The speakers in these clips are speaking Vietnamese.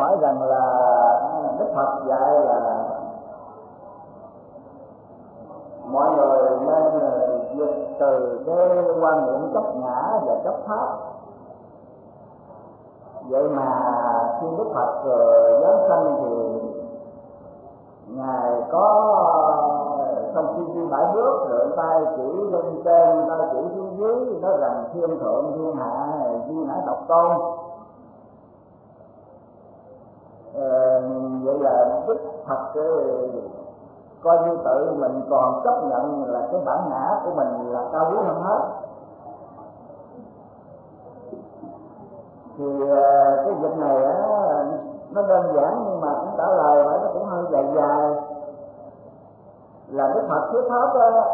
nói rằng là Đức Phật dạy là mọi người nên vượt từ cái quan niệm chấp ngã và chấp pháp. Vậy mà khi Đức Phật giáng sanh thì Ngài có sau khi đi 7 bước rồi tay chỉ lên trên, tay chỉ xuống dưới, nói rằng thiên thượng thiên hạ duy ngã độc tôn. Vậy là Đức Phật coi như tự mình còn chấp nhận là cái bản ngã của mình là cao quý hơn hết. Thì cái việc này nó đơn giản nhưng mà cũng trả lời phải nó cũng hơi dài dài. Là Đức Phật thuyết pháp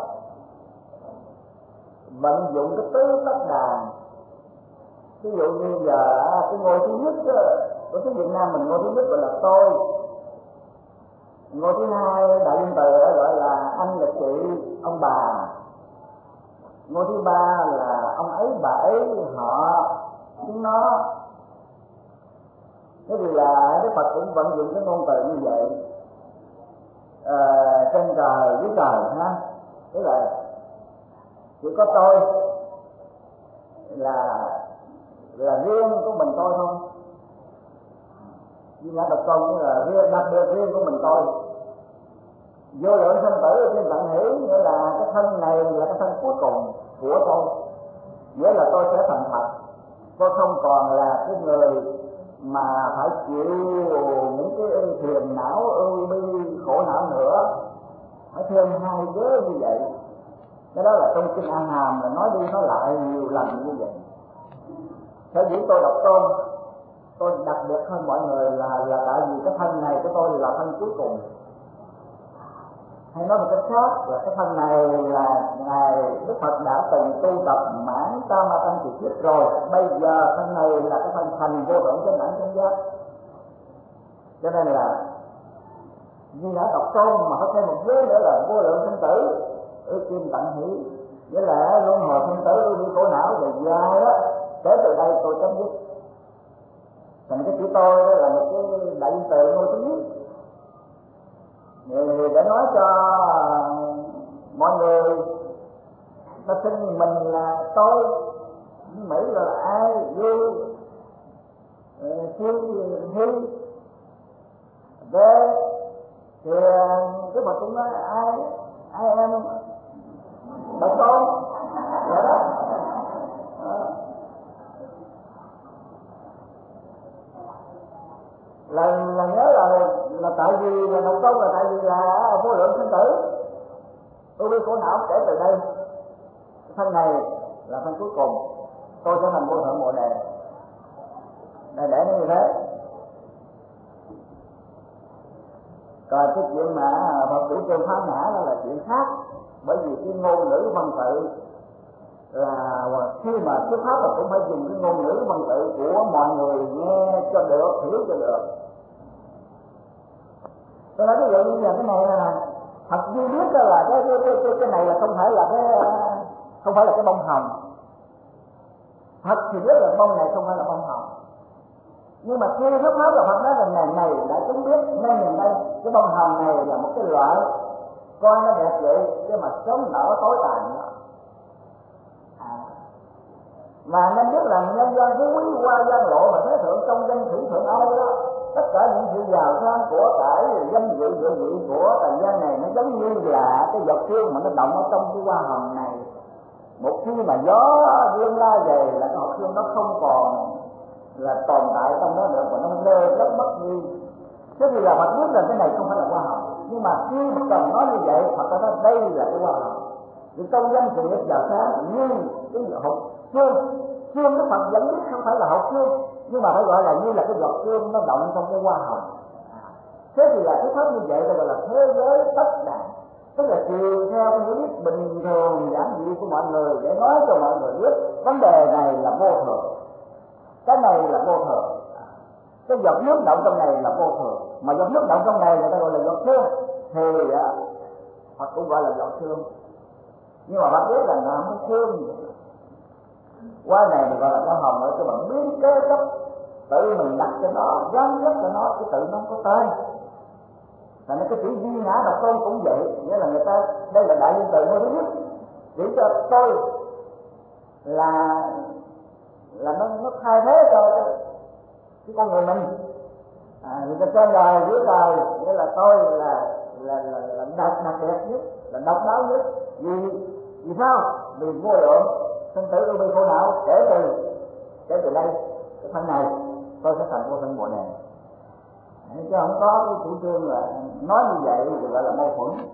vận dụng cái tứ tất đàn. Ví dụ như giờ cái ngôi thứ nhất của tiếng Việt Nam mình, ngôi thứ nhất gọi là tôi, ngôi thứ hai đại dương từ gọi là anh, là chị, ông bà, ngôi thứ ba là ông ấy, bà ấy, họ, chúng nó. Thế thì là Đức Phật cũng vận dụng cái ngôn từ như vậy. Trên trời dưới trời ha, tức là chỉ có tôi là riêng của mình tôi thôi. Duy ngã độc tôn nghĩa là riêng, đặc biệt riêng của mình tôi. Vô lượng sanh tử trên tận hỷ nghĩa là cái thân này là cái thân cuối cùng của tôi, nghĩa là tôi sẽ thành Phật. Tôi không còn là cái người mà phải chịu những cái phiền não, ưu bi, khổ não nữa, phải thêm hai giới như vậy. Cái đó là trong kinh A Hàm là nói đi nói lại nhiều lần như vậy. Sở dĩ tôi độc tôn, tôi đặc biệt hơn mọi người là tại vì cái thân này của tôi là thân cuối cùng. Hay nói một cách khác là cái thân này là Ngài Đức Phật đã từng tu tập mãn tam ma tăng kỳ kiếp rồi. Bây giờ thân này là cái thân thành vô lượng chánh đẳng chánh giác. Cho nên là duy ngã độc tôn mà có thêm một giới nữa là vô lượng sanh tử, kim tận hỷ, nghĩa là luân hồi sanh tử đi khổ não về dài đó. Kể từ đây tôi chấm dứt. Thành cái chữ tôi đó là một cái đại dương từ ngôi thứ nhất. Để nói cho mọi người ta tin mình là tôi, Mỹ là ai, you, he, they, thì cái Phật cũng nói ai em độc tôn vậy đó. Là nhớ là tại vì là độc tôn là tại vì là vô lượng sinh tử, tôi biết khổ não. Kể từ đây thân này là thân cuối cùng, tôi sẽ thành vô thượng bồ đề. Để nó như thế. Còn cái chuyện mà Phật chủ trương phá ngã đó là chuyện khác. Bởi vì cái ngôn ngữ văn tự là khi mà thuyết pháp là cũng phải dùng cái ngôn ngữ văn tự của mọi người nghe cho được, hiểu cho được. Tôi nói ví dụ như là cái này là Phật duy biết đó là cái này là không phải là cái bông hồng. Phật thì biết là bông này không phải là bông hồng. Nhưng mà khi thuyết pháp là Phật nói là ngày này đã chúng biết, nên ngày nay cái bông hồng này là một cái loại coi nó đẹp vậy chứ mà sớm nở tối tàn đó. Mà nên biết là nhân gian phú quý qua gian lộ mà thế thượng trong danh thủy thượng âu đó, tất cả những sự giàu sang của cải danh dự địa vị của trần gian này nó giống như là cái giọt sương mà nó động ở trong cái hoa hồng này. Một khi mà gió vươn ra về là cái hột sương nó không còn là tồn tại trong đó nữa, mà nó lê rất mất đi. Thế thì là Phật biết rằng cái này không phải là hoa hồng, nhưng mà khi Đức Cần nói như vậy, Phật đã nói đây là cái hoa hồng. Vì trong danh sự nghiệp giàu sáng như cái hột sương, sương Đức Phật vẫn biết không phải là hột sương, nhưng mà phải gọi là như là cái giọt sương nó động trong cái hoa hồng. Thế thì là cái pháp như vậy gọi là thế giới tất đàn, tức là chiều theo cái hiểu biết bình thường giản dị của mọi người để nói cho mọi người biết vấn đề này là vô thường, cái này là vô thường, cái giọt nước động trong này là vô thường, mà giọt nước động trong này người ta gọi là giọt sương, thì Phật cũng gọi là giọt sương. Nhưng mà Phật biết là nó không có sương. Qua này gọi là hoa hồng ở cái bạn biến kế cấp tự mình đặt cho nó, gắn ghép cho nó, cái tự nó không có tên. Thành ra cái chữ duy ngã độc tôn cũng vậy, nghĩa là người ta đây là đại nhân từ ngôi thứ nhất, chỉ cho tôi là nó thay thế cho cái con người mình. Người ta trên đời dưới đời, nghĩa là tôi là đặc biệt nhất, là độc đáo nhất. Vì sao? Vì vô lượng sinh tử ưu bi khổ não, kể từ đây cái thân này tôi sẽ thành vô sinh bồ đề. Chứ không có cái chủ trương là nói như vậy thì gọi là mâu thuẫn.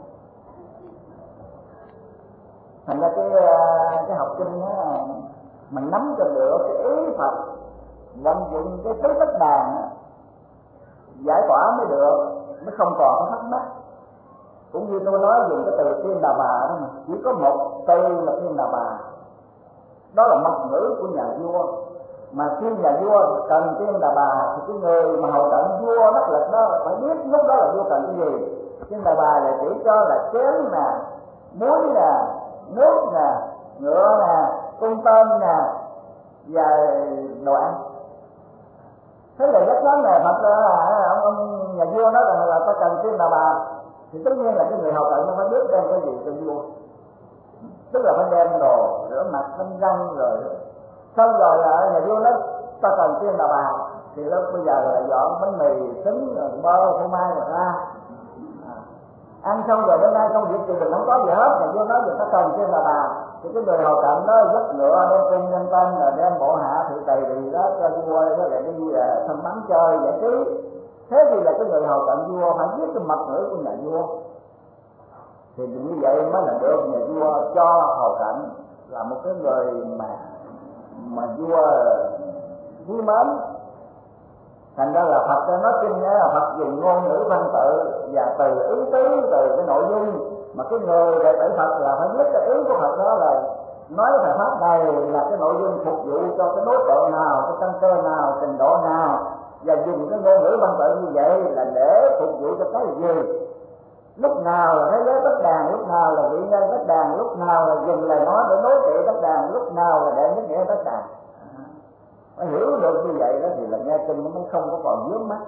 Thành ra cái học kinh đó, mình nắm cho được cái ý Phật, vận dụng cái tứ tất đàn giải tỏa mới được, mới không còn có thắc mắc. Cũng như tôi nói dùng cái từ Thiên Đà Bà đó, chỉ có một từ là Thiên Đà Bà, đó là mật ngữ của nhà vua. Mà khi nhà vua cần Thiên Đà Bà thì cái người mà hầu cận vua đắc lực đó phải biết lúc đó là vua cần cái gì. Thiên Đà Bà là chỉ cho là chén nè, muối nè, nước nè, ngựa nè, cung tên nè và đồ ăn. Thế là rất lớn này, thật ra là ông nhà vua nói rằng là ta cần Thiên Đà Bà thì tất nhiên là cái người hầu cận nó phải biết đem cái gì cho vua, tức là phải đem đồ rửa mặt đánh răng rồi. Xong rồi nhà vua nói ta cần Thiên Đà Bà thì lúc bây giờ là dọn bánh mì trứng bơ phô mai rồi ra ăn. Xong rồi đến nay công việc thì mình không có gì hết, nhà vua nói người ta cần Thiên Đà Bà thì cái người hầu cận đó dắt ngựa đem cung nhân tân rồi đem bộ hạ thị tỳ thì đó cho vua đó lại đi thăm bắn chơi giải trí. Thế thì là cái người hầu cận vua phải biết cái mật ngữ của nhà vua thì như vậy mới là được nhà vua cho hầu cận là một cái người mà vua quý mến. Thành ra là Phật nói kinh là Phật dùng ngôn ngữ văn tự và từ ý tứ, từ cái nội dung mà cái người đệ tử Phật là phải biết cái ý của Phật đó là nói cái pháp này là cái nội dung phục vụ cho cái đối tượng nào, cái căn cơ nào, trình độ nào, và dùng cái ngôn ngữ văn tự như vậy là để phục vụ cho cái gì. Lúc nào là thế giới tất đàn, lúc nào là vị nhân tất đàn, lúc nào là dùng lời nói để đối trị tất đàn, lúc nào là để nhất nghĩa tất đàn. Phải hiểu được như vậy đó thì là nghe kinh nó mới không có còn vướng mắt.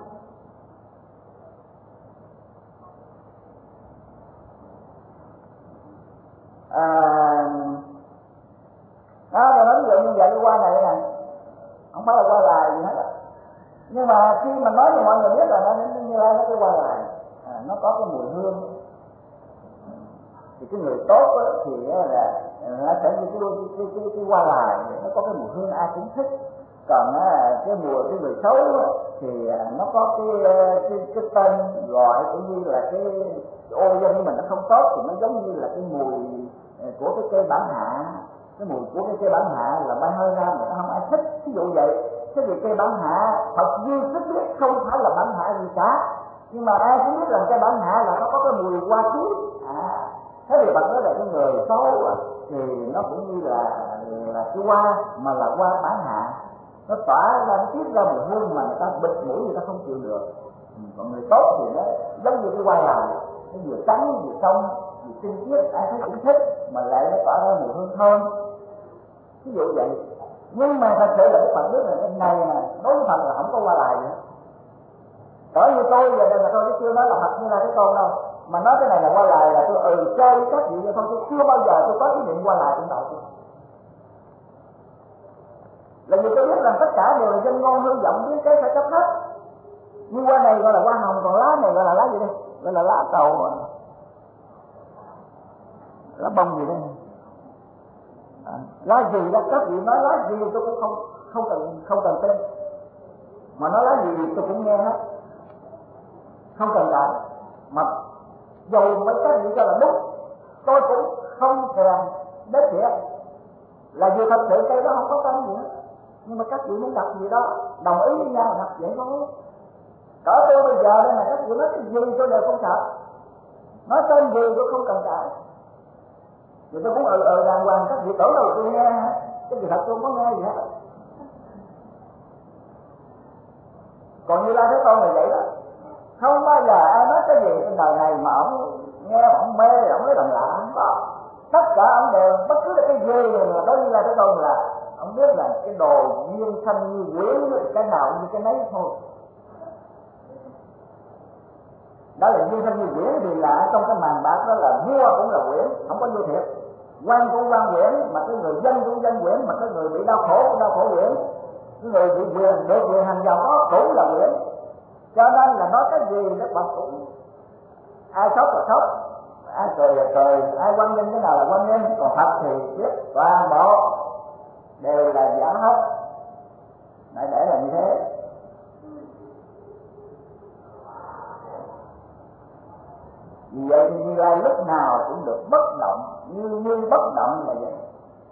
Rồi nói ví dụ như vậy đi qua này nè, không phải là qua lại gì hết. Nhưng mà khi mà nói cho mọi người biết là nó như lai nó cái qua lại, nó có cái mùi hương. Thì cái người tốt đó, thì là nó sẽ như cái qua lại, nó có cái mùi hương ai cũng thích. Còn cái người xấu thì nó có cái tên gọi cũng như là cái ô danh của mình nó không tốt, thì nó giống như là cái mùi của cái cây bản hạ. Cái mùi của cái cây bản hạ là bay hơi ra mà nó không ai thích, ví dụ vậy. Cái gì cây bản hạ Phật duy thích biết không phải là bản hạ gì cả, nhưng mà ai cũng biết là cây bản hạ là nó có cái mùi hoa chuối. Thế thì Phật nói là cái người xấu thì nó cũng như là cái hoa mà là hoa bản hạ, nó tỏa ra, nó tiết ra mùi hương mà người ta bịt mũi, người ta không chịu được. Còn người tốt thì nó giống như cái hoa lào, nó vừa trắng vừa trong vừa tinh khiết, ai thấy cũng thích, mà lại nó tỏa ra mùi hương thơm, ví dụ vậy. Nhưng mà thật sự là cái Phật biết là cái này mà đối với Phật là không có hoa lại nữa. Cỡ như tôi giờ đây là tôi chưa nói là Phật như là cái con đâu, mà nói cái này là qua lại là tôi chơi với các vị vậy thôi, tôi chưa bao giờ tôi có ý định qua lại trong đầu tôi. Là vì tôi biết rằng tất cả đều là danh ngôn hư vọng với cái phải cấp hết. Như hoa này gọi là hoa hồng, còn lá này gọi là lá gì đây? Gọi là lá cầu mà. Lá bông gì đây? Lá gì đó, các vị nói lá gì tôi cũng không cần tin. Mà nói lá gì tôi cũng nghe hết, không cần cả. Mà dù mấy các vị cho là đúng, tôi cũng không thèm đế thiệt. Là vì thật sự cây đó không có tên gì hết. Nhưng mà các vị muốn đặt gì đó, đồng ý với nhau đặt vậy thôi. Cỡ tôi bây giờ đây là các vị nói cái gì tôi đều không sợ, nói tên gì tôi không cần cả. Người tôi cũng đàng hoàng, các vị tưởng đâu tôi nghe, cái gì thật tôi không có nghe gì hết. Còn Như Lai Thế Tôn là vậy đó, không bao giờ ai nói cái gì trên đời này mà ổng nghe, ổng mê, ổng lấy làm lạ, không có. Tất cả ổng đều bất cứ cái gì mà đối Như Lai Thế Tôn là ổng không biết là cái đồ duyên sanh như quyển, cái nào như cái nấy thôi. Đó là duyên sanh như quyển thì là trong cái màn bạc đó là vua cũng là quyển, không có vua thiệt. Quan cũng quan quyển, mà cái người dân cũng dân quyển, mà cái người bị đau khổ cũng đau khổ quyển, cái người bị quyền được quyền hành giàu đó cũng là quyển. Cho nên là nói cái gì Đức Phật cũng ai sốc là sốc, ai cười là cười, ai quan nghênh cái nào là quan nghênh. Còn Phật thì biết toàn bộ đều là giả hết, lại để là như thế. Vì vậy thì Như Lai lúc nào cũng được bất động, như bất động là vậy.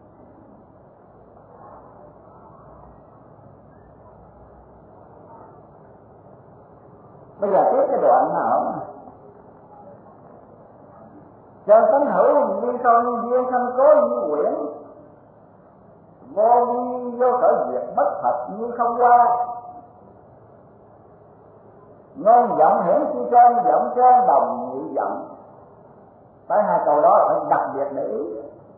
Bây giờ tiếp cái đoạn nào Chân tánh hữu như không như duyên sanh cố như quyển, vô vi vô khởi diệt bất thật như không qua. Ngôn giọng hiển chi trên, giọng trên đồng nhị giọng. Tới hai câu đó phải đặc biệt để ý.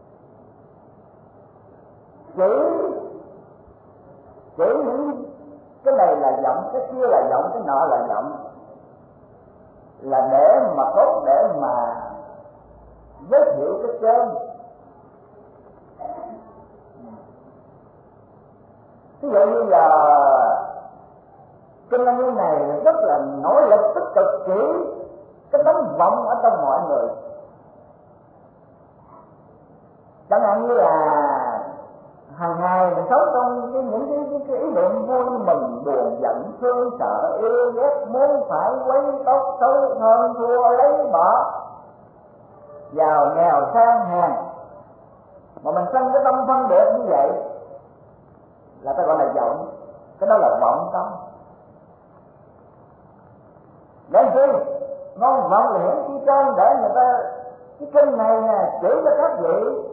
Chỉ những cái này là giọng, cái kia là giọng, cái nọ là giọng, là để mà tốt, để mà giới thiệu cái trên. Ví dụ như là kinh Lăng Nghiêm này rất là nỗ lực tích cực chỉ cái tấm vọng ở trong mọi người. Chẳng hạn như là hàng ngày mình sống trong những cái ý niệm vui mừng, buồn giận, thương sợ, yêu ghét, muốn phải, quấy tốt xấu, hơn thua, lấy bỏ, giàu nghèo sang hèn, mà mình sanh cái tâm phân biệt như vậy là ta gọi là vọng. Cái đó là vọng tâm. Để chi? Ngôn vọng là hiển chi trên, để người ta cái kinh này nè chỉ cho các vị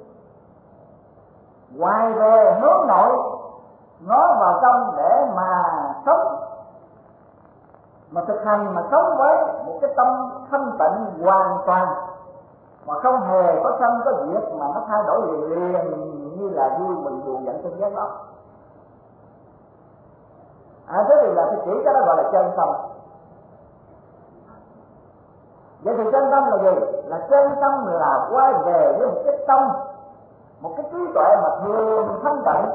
ngoài về hướng nội, ngó vào trong để mà sống, mà thực hành, mà sống với một cái tâm thanh tịnh hoàn toàn, mà không hề có sanh có diệt, mà nó thay đổi liền như là vui mừng buồn giận trên giác đó. Thế thì là chỉ cái đó gọi là chân tâm. Vậy thì chân tâm là gì? Là chân tâm là quay về với một cái tâm, một cái trí tuệ mà thường thanh tịnh,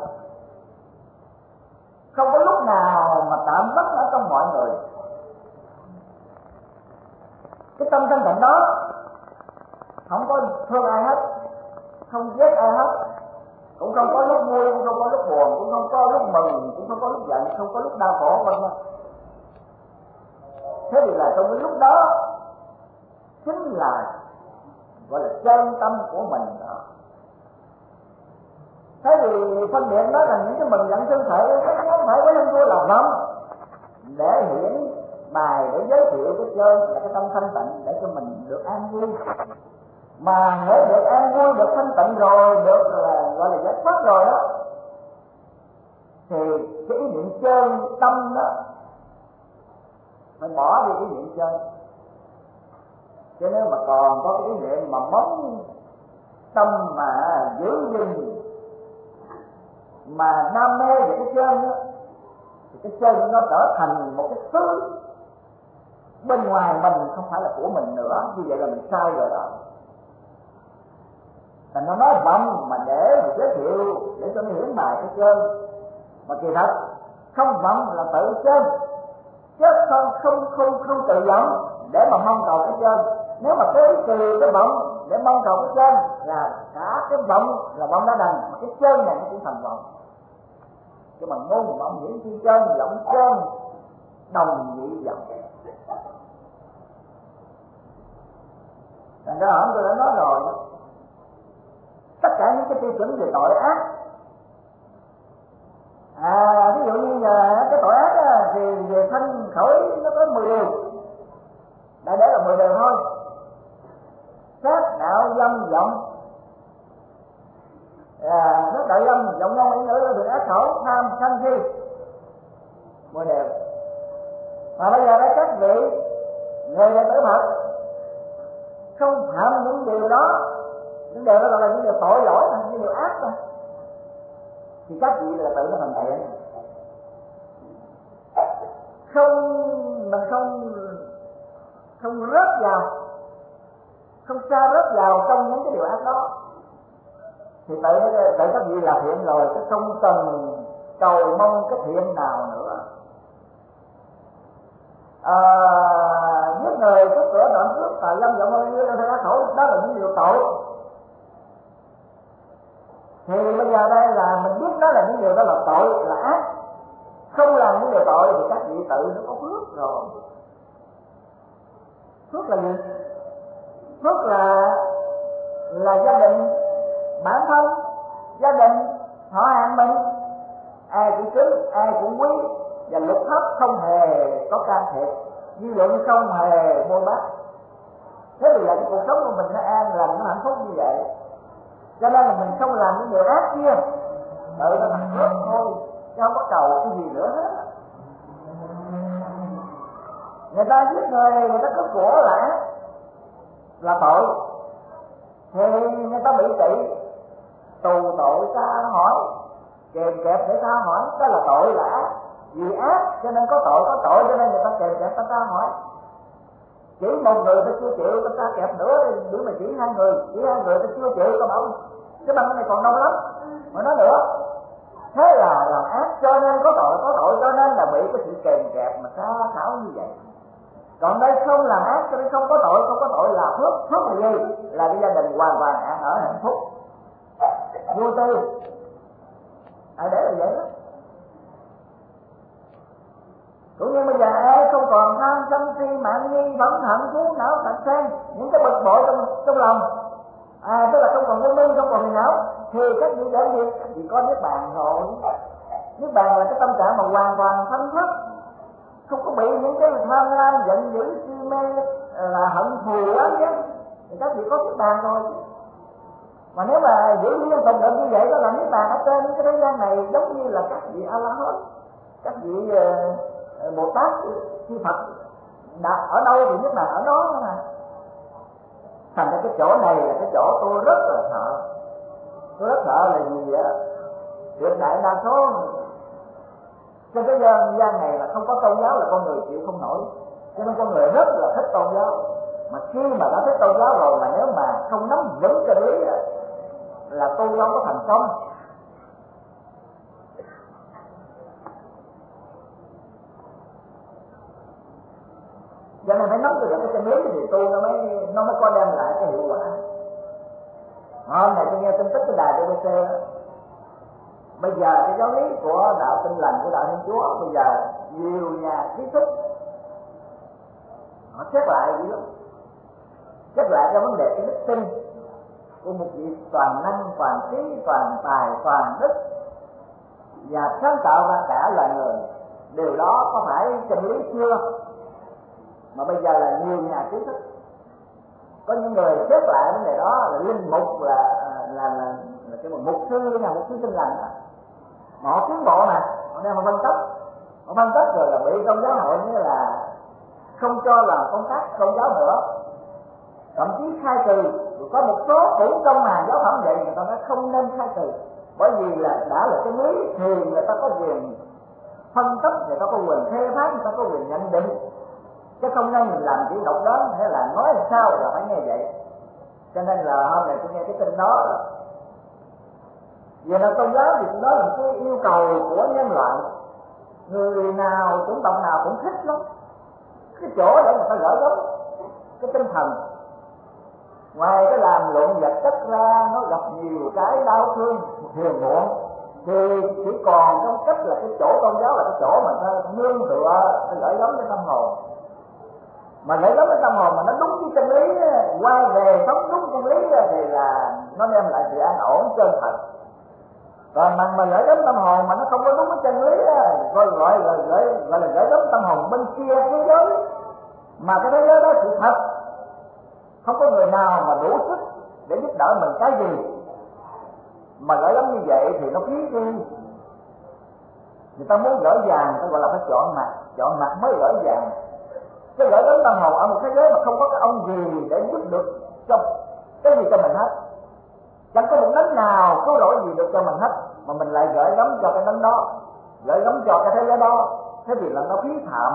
không có lúc nào mà tạm vắng ở trong mọi người. Cái tâm thanh tịnh đó không có thương ai hết, không ghét ai hết, cũng không có lúc vui, cũng không có lúc buồn, cũng không có lúc mừng, cũng không có lúc giận, không có lúc đau khổ, vân vân. Thế thì là trong cái lúc đó chính là gọi là chân tâm của mình đó. Thế thì phân biệt đó là những cái mừng giận thương sợ, không phải với hơn thua là vọng, để hiển bài, để giới thiệu cái chân là cái tâm thanh tịnh để cho mình được an vui. Mà nếu được an vui, được thanh tịnh rồi, được là gọi là giải thoát rồi đó, thì cái ý niệm chân tâm đó phải bỏ đi ý niệm chân. Chứ nếu mà còn có cái ý niệm mà móng tâm mà giữ gìn, mà đam mê về cái chân đó, thì cái chân nó trở thành một cái thứ bên ngoài mình, không phải là của mình nữa. Như vậy là mình sai rồi đó. Thành nó nói vọng mà để mà giới thiệu, để cho nó hiển bài cái chân, mà kỳ thật không vọng là tự chân, chứ không tự vọng để mà mong cầu cái chân. Nếu mà tới từ cái vọng để mong cầu cái chân là cả cái vọng là vọng đã đành, mà cái chân này nó cũng thành vọng. Chứ mà ngôn vọng hiển chi chân, vọng chân đồng nhị vọng. Thành ra tôi đã nói rồi, tất cả những cái tiêu chuẩn về tội ác, ví dụ như là cái tội ác đó, thì về thanh khẩu nó có 10 điều, đại để là 10 điều thôi. Sát đạo dâm vọng, sát đạo dâm vọng ngôn ý ngữ thường ác khẩu tham sân si, 10 điều. Mà bây giờ đây các vị người đệ tử Phật không phạm những điều đó, những điều đó gọi là những điều tội lỗi, những điều ác thôi. thì các vị là tự nó thành thiện. Mình không rớt vào, không xa rớt vào trong những cái điều ác đó thì tự các vị là thiện rồi, chứ không cần cầu mong cái thiện nào nữa. Giết người, cướp cửa, đoạn cướp, tà dâm, dạo môi, như thế ác khổ, đó là những điều tội. Thì bây giờ đây là mình biết đó là những điều đó là tội, là ác. Không làm những điều tội thì các vị tự nó có phước rồi. Phước là gì? Phước là gia đình, bản thân, gia đình, họ hàng mình, ai cũng kính, ai cũng quý, và luật pháp không hề có can thiệp, dư luận không hề bôi bác. Thế thì là cái cuộc sống của mình nó an lành, nó hạnh phúc như vậy. Cho nên là mình không làm những điều ác kia, tự nó thành phước thôi, chứ không có cầu cái gì nữa hết. Người ta giết người, người ta cướp của là tội, thì người ta bị trị tù tội xa hỏi, kèm kẹp để xa hỏi, đó là tội, là ác. Vì ác cho nên có tội cho nên người ta kèm kẹp ta xa hỏi. Chỉ một người ta chưa chịu, ta xa kẹp nữa để mà chỉ hai người ta chưa chịu, ta bảo cái băng này còn đông lắm mà nói nữa. Thế là làm ác cho nên có tội cho nên là bị cái sự kèm kẹp mà xa xảo như vậy. Còn đây không làm ác cho nên không có tội là phước. Phước là gì? Là cái gia đình hoàn toàn an ở hạnh phúc vô tư. Để là vậy đó. Cũng như bây giờ ai không còn tham sân si mạng nghi phẫn hận thú não tật sen, những cái bực bội trong lòng, tức là không còn vô minh, không còn phiền não, thì các vị để gì? Các vị có niết bàn rồi. Niết bàn là cái tâm trạng mà hoàn toàn thanh thoát, không có bị những cái tham lam, giận dữ, si mê, là hận thù á nhé, thì các vị có niết bàn rồi. Mà nếu mà giữ liên tục được như vậy, đó là niết bàn ở trên cái thế gian này, giống như là các vị A La Hán, các vị Bồ Tát, chư Phật ở đâu thì niết bàn ở đó mà. Thành ra cái chỗ này là cái chỗ tôi rất là sợ. Tôi rất sợ là gì vậy? Tuyệt đại đa số trên cái gian này là không có tôn giáo là con người chịu không nổi, cho nên con người rất là thích tôn giáo. Mà khi mà đã thích tôn giáo rồi, mà nếu mà không nắm vững chân lý là tu không có thành công. Cho nên phải nắm được cái chân lý thì tu nó mới có đem lại cái hiệu quả. Hôm nay tôi nghe tin tức cái đài TVC, bây giờ cái giáo lý của đạo Tin Lành, của đạo Thiên Chúa, bây giờ nhiều nhà trí thức họ xét lại gì đó, xét lại cái vấn đề cái đức tin của một vị toàn năng, toàn trí, toàn tài, toàn đức và sáng tạo ra cả loài người. Điều đó có phải chân lý chưa? Mà bây giờ là nhiều nhà trí thức, có những người xét lại vấn đề đó là linh mục, là cái mục sư Tin Lành đó. Mà họ tiến bộ nè, họ đem họ phân tích rồi là bị trong giáo hội như là không cho làm công tác tôn giáo nữa, thậm chí khai trừ. Rồi có một số cũng trong hàng giáo phẩm vậy, người ta nói không nên khai trừ, bởi vì là đã là chân lý thì người ta có quyền phân tích, người ta có quyền phê phán, người ta có quyền nhận định, chứ không nên mình làm chỉ độc đoán hay là nói làm sao là phải nghe vậy. Cho nên là hôm nay tôi nghe cái tin đó, về là tôn giáo thì đó là một cái yêu cầu của nhân loại, người nào chủng tộc nào cũng thích lắm, cái chỗ để người ta gửi gắm cái tinh thần. Ngoài cái làm lộn vật chất ra, nó gặp nhiều cái đau thương phiền muộn, thì chỉ còn trong cách là cái chỗ tôn giáo là cái chỗ mà ta nương tựa, ta gửi gắm cái tâm hồn. Mà gửi gắm cái tâm hồn mà nó đúng với chân lý, quay về sống đúng chân lý thì là nó đem lại sự an ổn chân thật. Còn mà gửi gắm tâm hồn mà nó không có đúng với chân lý, gọi là gửi gắm tâm hồn bên kia thế giới, mà cái thế giới đó sự thật, không có người nào mà đủ sức để giúp đỡ mình cái gì. Mà gửi gắm như vậy thì nó phí đi. Người ta muốn gửi vàng, người ta gọi là phải chọn mặt mới gửi vàng. Cái gửi gắm tâm hồn ở một thế giới mà không có cái ông gì để giúp được cho cái gì cho mình hết, chẳng có một đấng nào cứu rỗi gì được cho mình hết, mà mình lại gửi gắm cho cái đấng đó, gửi gắm cho cái thế giới đó, thế thì là nó phí phạm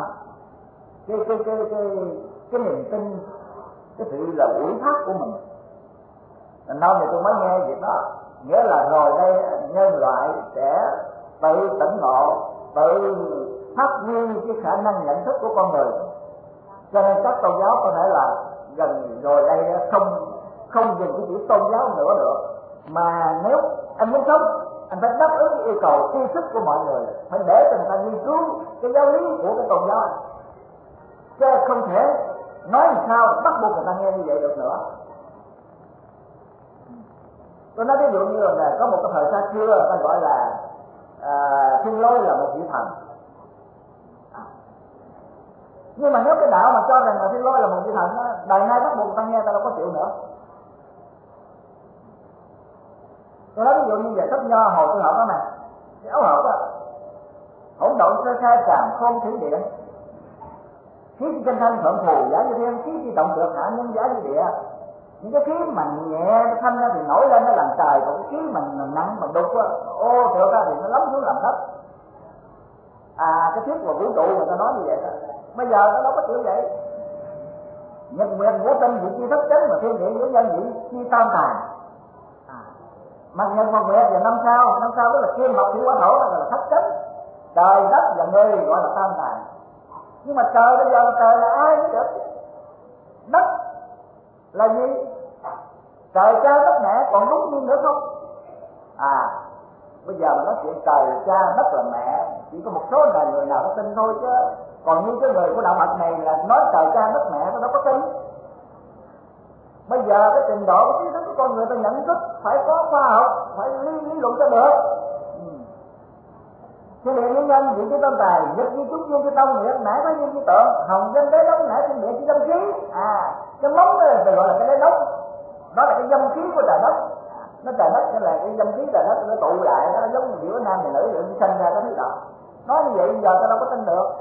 cái niềm tin, cái sự là ủy thác của mình. Nên thì tôi mới nghe việc đó, nghĩa là rồi đây nhân loại sẽ tự tỉnh ngộ, tự phát huy cái khả năng nhận thức của con người, cho nên các tôn giáo có thể là gần rồi đây không dừng cái chữ tôn giáo nữa được, mà nếu anh muốn sống anh phải đáp ứng yêu cầu tri thức của mọi người, phải để cho người ta nghiên cứu cái giáo lý của cái tôn giáo này, chứ không thể nói làm sao bắt buộc người ta nghe như vậy được nữa. Tôi nói ví dụ như là có một cái thời xa xưa ta gọi là Thiên Lôi là một vị thần, nhưng mà nếu cái đạo mà cho rằng là Thiên Lôi là một vị thần, đời nay bắt buộc người ta nghe ta đâu có chịu nữa. Tôi nói ví dụ như về sách Nho Hồ Tư Hợp đó nè, cái ấu hợp đó, hỗn độn sơ khai tràn khôn thủy điện, khí chi chân thanh thượng phù giá như thiên, khí chi động được hạ nhân giá như địa. Những cái khí mà nhẹ thanh thì nổi lên nó làm trời, còn cái khí mà nặng mà đục á, ô trượt ra thì nó lóng xuống làm đất. Cái thuyết của vũ trụ người ta nói như vậy đó. Bây giờ nó đâu có chịu vậy. Nhật nguyệt ngũ tinh vị chi thất chánh mà thiên địa với nhân vị chi tam tàng. Mặt nhật và nguyệt và năm sao tức là kim mộc thủy hỏa thổ, đó là thất chánh. Trời đất và người gọi là tam tàng. Nhưng mà trời bây giờ trời là ai mới được? Đất là gì? Trời cha đất mẹ còn đúng như nữa không? Bây giờ mà nói chuyện trời là cha đất là mẹ, chỉ có một số người nào có tin thôi, chứ còn như cái người của đạo Phật này là nói trời cha đất mẹ nó đâu có tin. Bây giờ cái trình độ cái kiến thức của con người ta nhận thức phải có khoa học, phải lý luận cho được. Thiên địa nguyên nhân vị trí tâm tài, nhất như chúng duyên cái tông nghĩa nãy có duyên cái tượng, hồng danh đế đốc nãy thiên địa chỉ tâm khí. Cái móng đó là gọi là cái đế đốc, đó là cái dâm khí của trời đất. Nó trời đất sẽ là cái dâm khí trời đất nó tụ lại, nó giống như giữa nam và nữ rồi nó sinh ra cái thứ đó. Nói như vậy giờ ta đâu có tin được.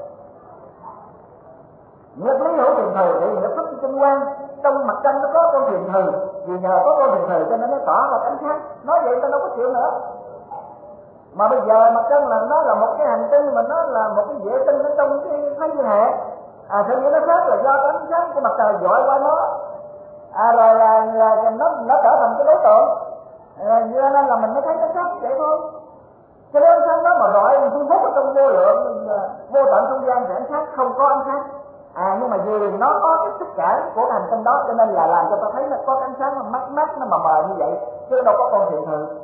Nghiệp lý hữu thiền thờ thì nghiệp pháp chân quan, trong mặt trăng nó có con thiền thờ, vì nhờ có con thiền thờ cho nên nó tỏ ra ánh sáng. Nói vậy ta đâu có chịu nữa. Mà bây giờ mặt trăng là nó là một cái hành tinh, mà nó là một cái vệ tinh ở trong cái thái dương hệ. Sự nghĩa nó khác là do cái ánh sáng của mặt trời dọi qua nó, rồi là nó trở thành cái đối tượng, cho nên là mình mới thấy nó khác vậy thôi. Cái đó ánh sáng đó mà rọi thu hút ở trong vô lượng vô tận không gian thì ánh sáng không có ánh sáng. Nhưng mà vì nó có cái sức cản của hành tinh đó cho nên là làm cho ta thấy là có cái ánh sáng nó mát nó mờ như vậy, chứ đâu có con thiện thường.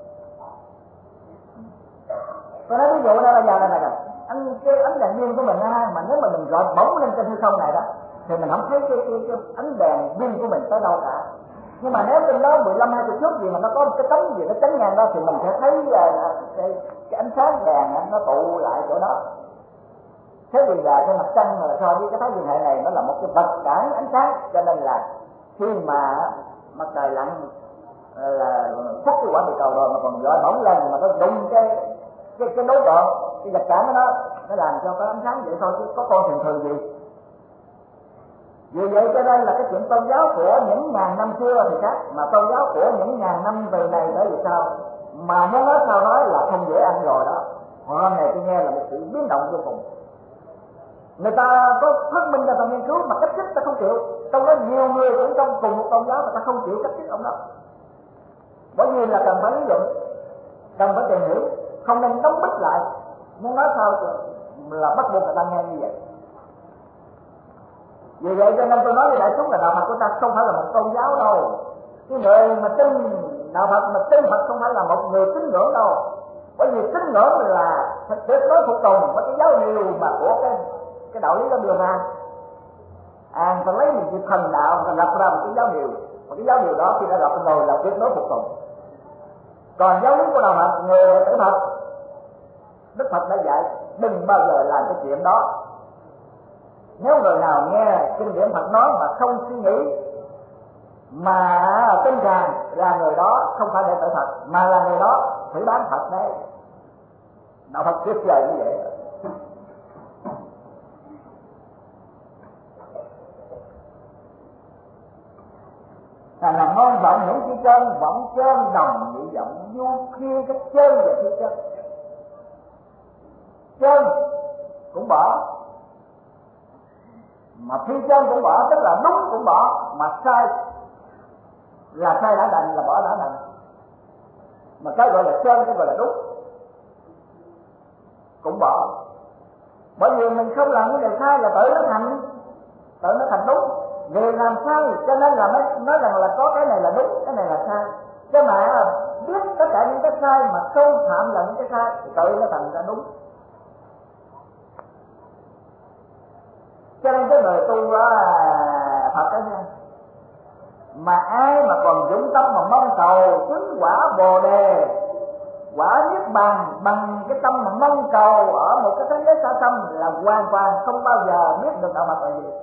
Tôi nói ví dụ đây bây giờ này cái ánh đèn pin của mình mà nếu mà mình gọi bóng lên trên hư không này đó thì mình không thấy cái ánh đèn pin của mình tới đâu cả. Nhưng mà nếu trên đó 15-20 phút gì mà nó có một cái tấm gì nó chắn ngang đó thì mình sẽ thấy cái ánh sáng đèn nó tụ lại chỗ đó. Thế vì là cái mặt trăng là so với cái thái dương hệ này nó là một cái vật cản ánh sáng, cho nên là khi mà mặt trời lặn là phút cái quả địa cầu rồi mà còn gọi bóng lên mà nó đụng cái đối tượng, cái vật cản đó nó làm cho cái ánh sáng vậy thôi, chứ có con thường thường gì. Vì vậy cho nên là cái chuyện tôn giáo của những ngàn năm xưa thì khác, mà tôn giáo của những ngàn năm từ này tới vì sao mà muốn nói sao nói là không dễ ăn rồi đó. Hôm này tôi nghe là một sự biến động vô cùng. Người ta có phát minh ra ta nghiên cứu mà cách thức ta không chịu. Trong đó nhiều người cũng trong cùng một tôn giáo mà ta không chịu cách thức ông đó. Bởi vì là cần phải lý luận, cần phải tìm hiểu, không nên đóng bít lại. Muốn nói sao là bắt buộc người ta nghe như vậy. Vì vậy cho nên tôi nói với đại chúng là đạo Phật của ta không phải là một tôn giáo đâu. Cái người mà tin đạo Phật mà tin Phật không phải là một người tín ngưỡng đâu. Bởi vì tín ngưỡng là tuyệt đối phục tùng với cái giáo điều mà của cái đạo lý đó đưa ra. Ta lấy một cái thần đạo ta lập ra một cái giáo điều, và cái giáo điều đó khi đã lập rồi là tuyệt đối phục tùng. Còn giáo lý của đạo Phật, người đệ tử Phật, Đức Phật đã dạy đừng bao giờ làm cái chuyện đó. Nếu người nào nghe kinh điển Phật nói mà không suy nghĩ mà tin rằng là người đó không phải đệ tử Phật mà là người đó thử bán Phật đấy. Đạo Phật tuyệt vời như vậy. là ngon vọng những chi chân, vọng chân đồng nhị vọng du khi cái chân và phi chân. Chân cũng bỏ, mà phi chân cũng bỏ, tức là đúng cũng bỏ, mà sai là sai đã đành, là bỏ đã đành. Mà cái gọi là chân, cái gọi là đúng cũng bỏ. Bởi vì mình không làm cái điều sai là tự nó thành đúng. Vì làm sai cho nên là mới nói rằng là có cái này là đúng, cái này là sai. Chứ mà biết tất cả những cái sai mà không phạm là những cái sai thì tự nó thành ra đúng. Cho nên cái người tu Phật đó nha, mà ai mà còn dũng tâm mà mong cầu chứng quả Bồ Đề, quả niết bàn bằng cái tâm mà mong cầu ở một cái thế giới xa xăm là hoàn toàn không bao giờ biết được đạo Phật là gì.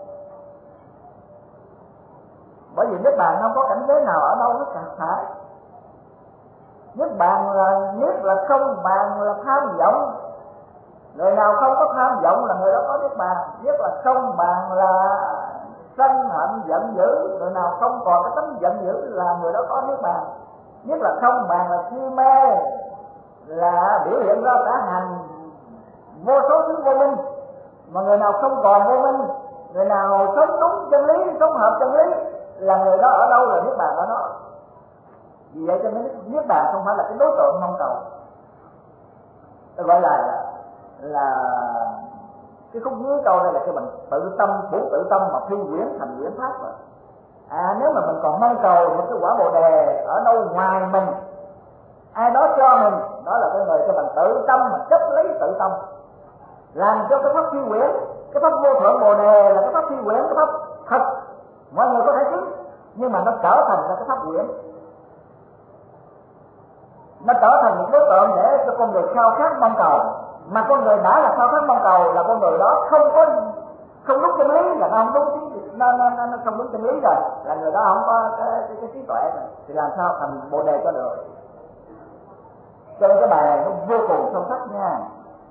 Bởi vì niết bàn không có cảnh giới nào ở đâu nó cả phải. Niết bàn là niết là không, bàn là tham vọng. Người nào không có tham vọng là người đó có niết bàn. Niết là không, bàn là sân hận giận dữ. Người nào không còn cái tấm giận dữ là người đó có niết bàn. Niết là không, bàn là si mê, là biểu hiện ra cả hành vô số thứ vô minh. Mà người nào không còn vô minh, người nào sống đúng chân lý, sống hợp chân lý là người đó ở đâu là niết bàn ở đó. Vì vậy cho nên niết bàn không phải là cái đối tượng mong cầu. Tôi gọi là cái khúc dưới câu đây là cái bệnh tự tâm, phủ tự tâm mà phi quyển thành quyển pháp rồi. Nếu mà mình còn mong cầu một cái quả Bồ Đề ở đâu ngoài mình, ai đó cho mình, đó là cái người cho mình tự tâm mà chấp lấy tự tâm, làm cho cái pháp phi quyển, cái pháp vô thượng Bồ Đề là cái pháp phi quyển, cái pháp thật mọi người có thể chứng, nhưng mà nó trở thành là cái pháp quyển, nó trở thành một đối tượng để cho con người khao khát mong cầu. Mà con người đã là khao khát mong cầu là con người đó không đúng chân lý, là nó không đúng, nó không đúng chân lý rồi, là người đó không có cái trí tuệ rồi, thì làm sao thành Bồ Đề cho được. Cho nên cái bài này nó vô cùng sâu sắc nha.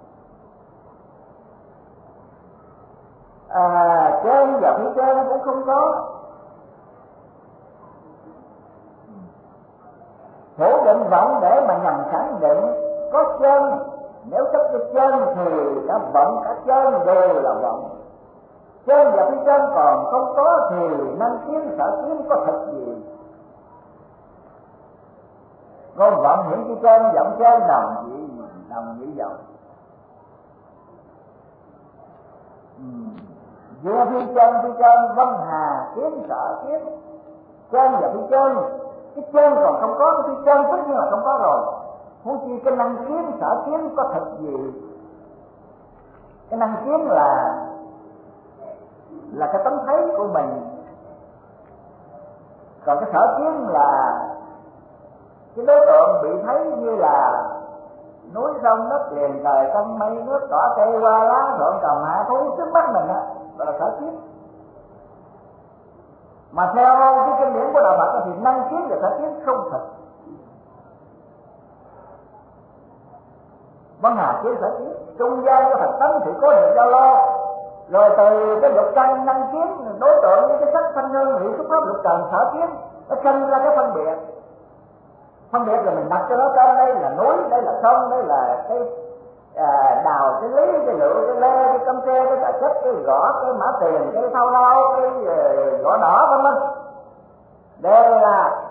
Trên và phía trên cũng không có. Phủ định vọng để mà nhằm khẳng định có chân. Nếu chấp cho chân thì đã vọng cả chân đều là vọng. Chân và phía chân còn không có thì năng kiến sở kiến có thật gì. Ngôn vọng hiển chi chân, vọng chân đồng nhị vọng. Giữa phi chân vân hà kiến sở kiến. Chân và phi chân, cái chân còn không có, cái phi chân tất nhiên là không có rồi. Huống chi cái năng kiến sở kiến có thật gì. Cái năng kiến là cái tấm thấy của mình, còn cái sở kiến là cái đối tượng bị thấy, như là núi sông đất liền trời sông mây nước cỏ cây hoa lá thượng cầm hạ thú trước mắt mình đó, gọi là sở kiến. Mà theo cái kinh điển của đạo Phật thì năng kiến và sở kiến không thật. Vấn hà kiến sở kiến, trung gian của Phật tánh thì có được giao lo. Rồi từ cái lục căn năng kiến, đối tượng với cái sắc thanh hương vị xuất pháp lục trần sở kiến, nó sinh ra cái phân biệt. Phân biệt rồi mình đặt cho nó tên, đây là núi, đây là sông, đây là cái đào, cái lý, cái lựu, cái lê, cái căm tre, cái cà chất, cái gõ, cái mã tiền, cái thao lao, cái gõ đỏ vân vân. Đây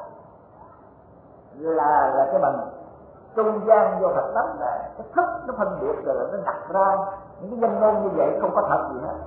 là cái bằng trung gian vô Phật tánh, là cái thức nó phân biệt rồi nó đặt ra những cái danh ngôn như vậy không có thật gì hết.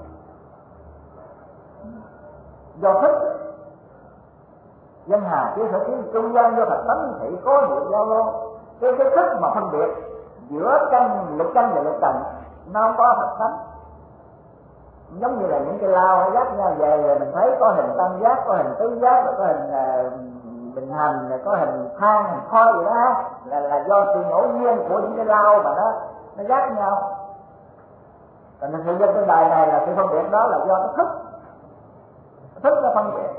Do thức dân hà chứ sở kiến trung gian vô Phật tánh thì có nhiều giao lô. Cái thức mà phân biệt giữa lục căn và lục trần nó không có Phật tánh. Giống như là những cái lao hay giác nhau về rồi mình thấy có hình tam giác, có hình tứ giác, rồi có hình bình hành, rồi có hình than, hình khói gì đó, là do sự ngẫu nhiên của những cái lao mà nó giác nhau. Còn sự dân trên đời này là sự phân biệt đó là do cái thức nó phân biệt.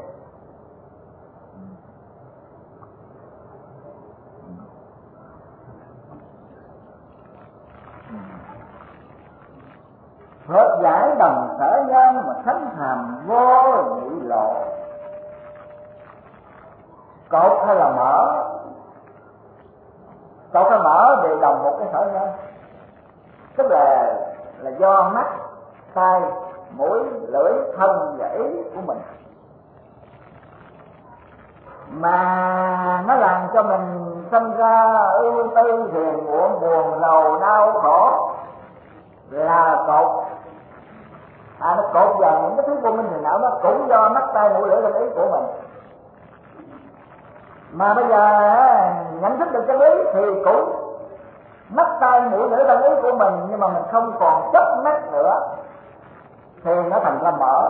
Phật giải đồng sở nhân mà thánh hàm vô nhị lộ. cột hay là mở? Cột hay mở đều đồng một cái sở nhân, tức là do mắt, tai, mũi, lưỡi, thân và ý của mình, mà nó làm cho mình sinh ra ưu tư, phiền muộn, buồn rầu, đau khổ là cột. Nó cột vào những cái thứ vô minh thì não, nó cũng do mắt, tai, mũi, lưỡi, thân, ý của mình. Mà bây giờ nhận thức được chân lý thì cũng mắt, tai, mũi, lưỡi, thân, ý của mình, nhưng mà mình không còn chấp mắt nữa thì nó thành ra mở.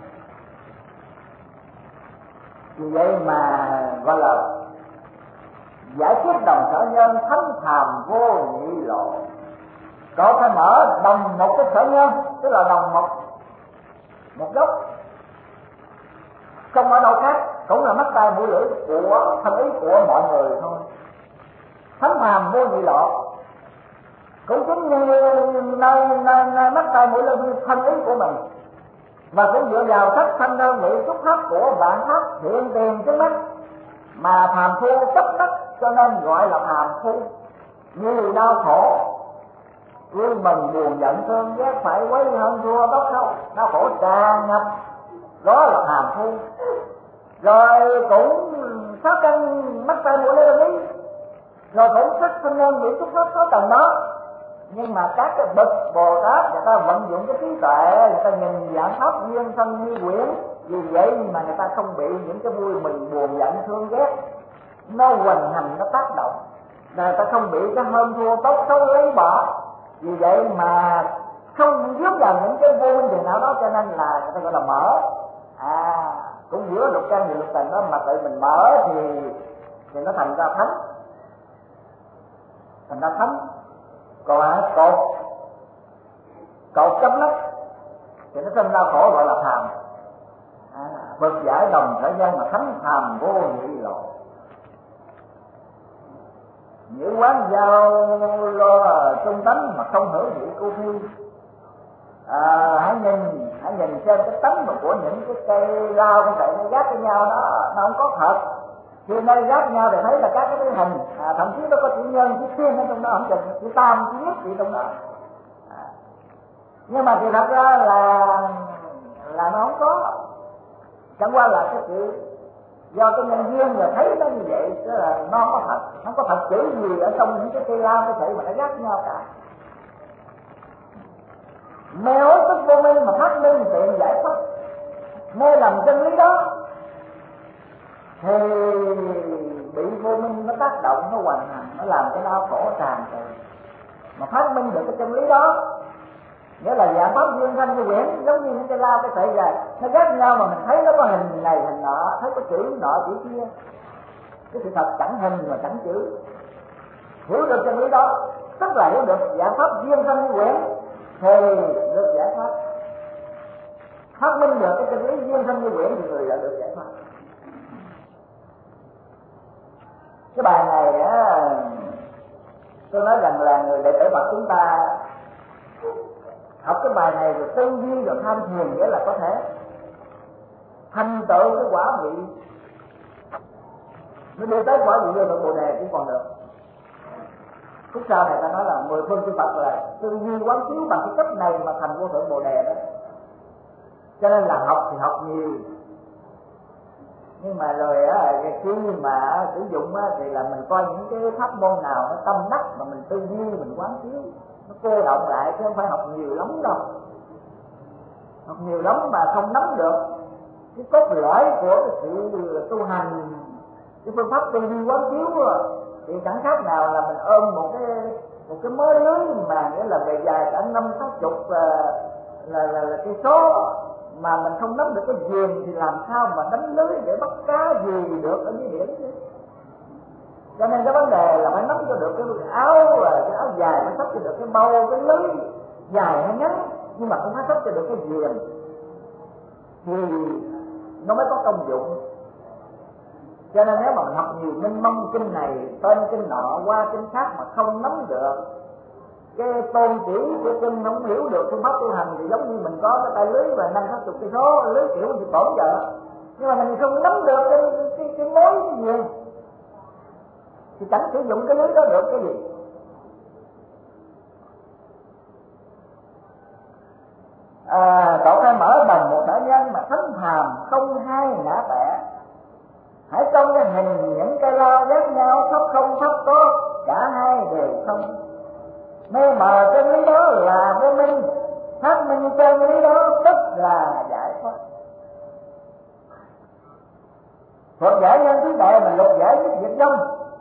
Vì vậy mà gọi là giải quyết đồng sở nhân, thánh phàm vô nhị lộ. Có phải mở đồng một cái sở nhân, tức là đồng một gốc, không ở đâu khác, cũng là mắt, tai, mũi, lưỡi của thân ý của mọi người thôi. Thánh phàm vô nhị lộ cũng chính như nơi mắt, tai, mũi, lưỡi, thân ý của mình, và cũng dựa vào sắc, thanh, đơn vị, xúc pháp của vạn pháp hiện tiền trước mắt, mà phàm phu chấp mắt cho nên gọi là phàm phu. Như đau khổ, vui mừng, buồn giận, thương ghét, phải quấy, hơn thua, tốt xấu, đau khổ tràn ngập, đó là phàm phu. Rồi cũng sáu căn mắt, tai, mũi, lưỡi, thân ý, rồi cũng sắc, thanh, đơn vị, xúc pháp sáu tầng đó. Nhưng mà các cái bậc Bồ Tát người ta vận dụng cái trí tuệ, người ta nhìn dạng pháp duyên sanh như quyển, vì vậy mà người ta không bị những cái vui mừng, buồn giận, thương ghét nó hoành hành, nó tác động, người ta không bị cái hơn thua, tốt xấu lấy bỏ. Vì vậy mà không dướng vào những cái vô minh tiền não đó, cho nên là người ta gọi là mở. Cũng giữa lục căn và lục trần đó mà tự mình mở thì nó thành ra thánh, thành ra thánh. Còn cột chấm lấp thì nó sinh ra khổ, gọi là phàm. Phật giải đồng sở nhân mà thánh phàm vô nhị lộ. Những quán giao lo trung tánh mà không hưởng thụ cô phi. Hãy nhìn xem cái tánh của những cái cây lao con sậy nó gác với nhau đó, nó không có thật. Khi nơi gác nhau thì thấy là các cái hình, thậm chí nó có chữ nhân, chữ thiên ở trong đó, không chừng chữ tam, chữ nhất gì trong đó. Nhưng mà thì thật ra là nó không có, chẳng qua là cái sự do cái nhân duyên rồi thấy nó như vậy, tức là nó không có thật, không có thật chữ gì ở trong những cái cây lao cái sậy mà nó gác nhau cả. Mê hối tức vô minh mà phát minh tiện giải thoát, mê làm chân lý đó thì bị vô minh nó tác động, nó hoành hành, nó làm cái đau khổ tràn trề. Mà phát minh được cái chân lý đó, nghĩa là dạng pháp duyên sanh như quyển, giống như những cái lao cái sợi dài nó ghép nhau mà mình thấy nó có hình này hình nọ, thấy có chữ nọ chữ kia, cái sự thật chẳng hình mà chẳng chữ. Hiểu được chân lý đó tức là hiểu được dạng pháp duyên sanh như quyển thì được giải thoát. Phát minh được cái chân lý duyên sanh như quyển thì người đã được giải thoát. Cái bài này á, tôi nói rằng là người đệ tử Phật chúng ta học cái bài này rồi tư duy rồi tham thiền, nghĩa là có thể thành tựu cái quả vị, nó đưa tới quả vị vô thượng Bồ Đề cũng còn được. Khúc sau này ta nói là 10 phương chư Phật là tư duy quán chiếu bằng cái cách này mà thành vô thượng Bồ Đề đó. Cho nên là học thì học nhiều, nhưng mà rồi khi mà sử dụng thì là mình coi những cái pháp môn nào nó tâm đắc mà mình tư duy, mình quán chiếu, nó cô động lại, chứ không phải học nhiều lắm đâu. Học nhiều lắm mà không nắm được cái cốt lõi của cái sự tu hành, cái phương pháp tư duy quán chiếu thì chẳng khác nào là mình ôm một cái mớ lưới mà nghĩa là bề dài cả 50-60 là cây số, mà mình không nắm được cái giềng thì làm sao mà đánh lưới để bắt cá gì được ở dưới biển chứ. Cho nên cái vấn đề là phải nắm cho được cái áo dài, phải sắp cho được cái mâu, cái lưới dài hay ngắn, nhưng mà cũng phải sắp cho được cái giềng thì nó mới có công dụng. Cho nên nếu mà mình học nhiều minh mông kinh này, tên kinh nọ qua kinh khác mà không nắm được cái tôn chỉ của kinh, không hiểu được phương pháp tu hành thì giống như mình có cái tay lưới và 50-60 cây số lưới kiểu thì tổn trợ, nhưng mà mình không nắm được cái mối cái duyên, thì chẳng sử dụng cái lưới đó được cái gì. Cậu phải mở bằng một đạo nhân mà thánh phàm không hai ngã tẻ, hãy trong cái hình những cây lo ghét nhau, thấp không thấp tốt, cả hai đều không. Mê mờ chân lý đó là vô minh, phát minh chân lý đó tức là giải thoát. Phật giải nhân thứ đệ mà lục giải nhất diệt vong,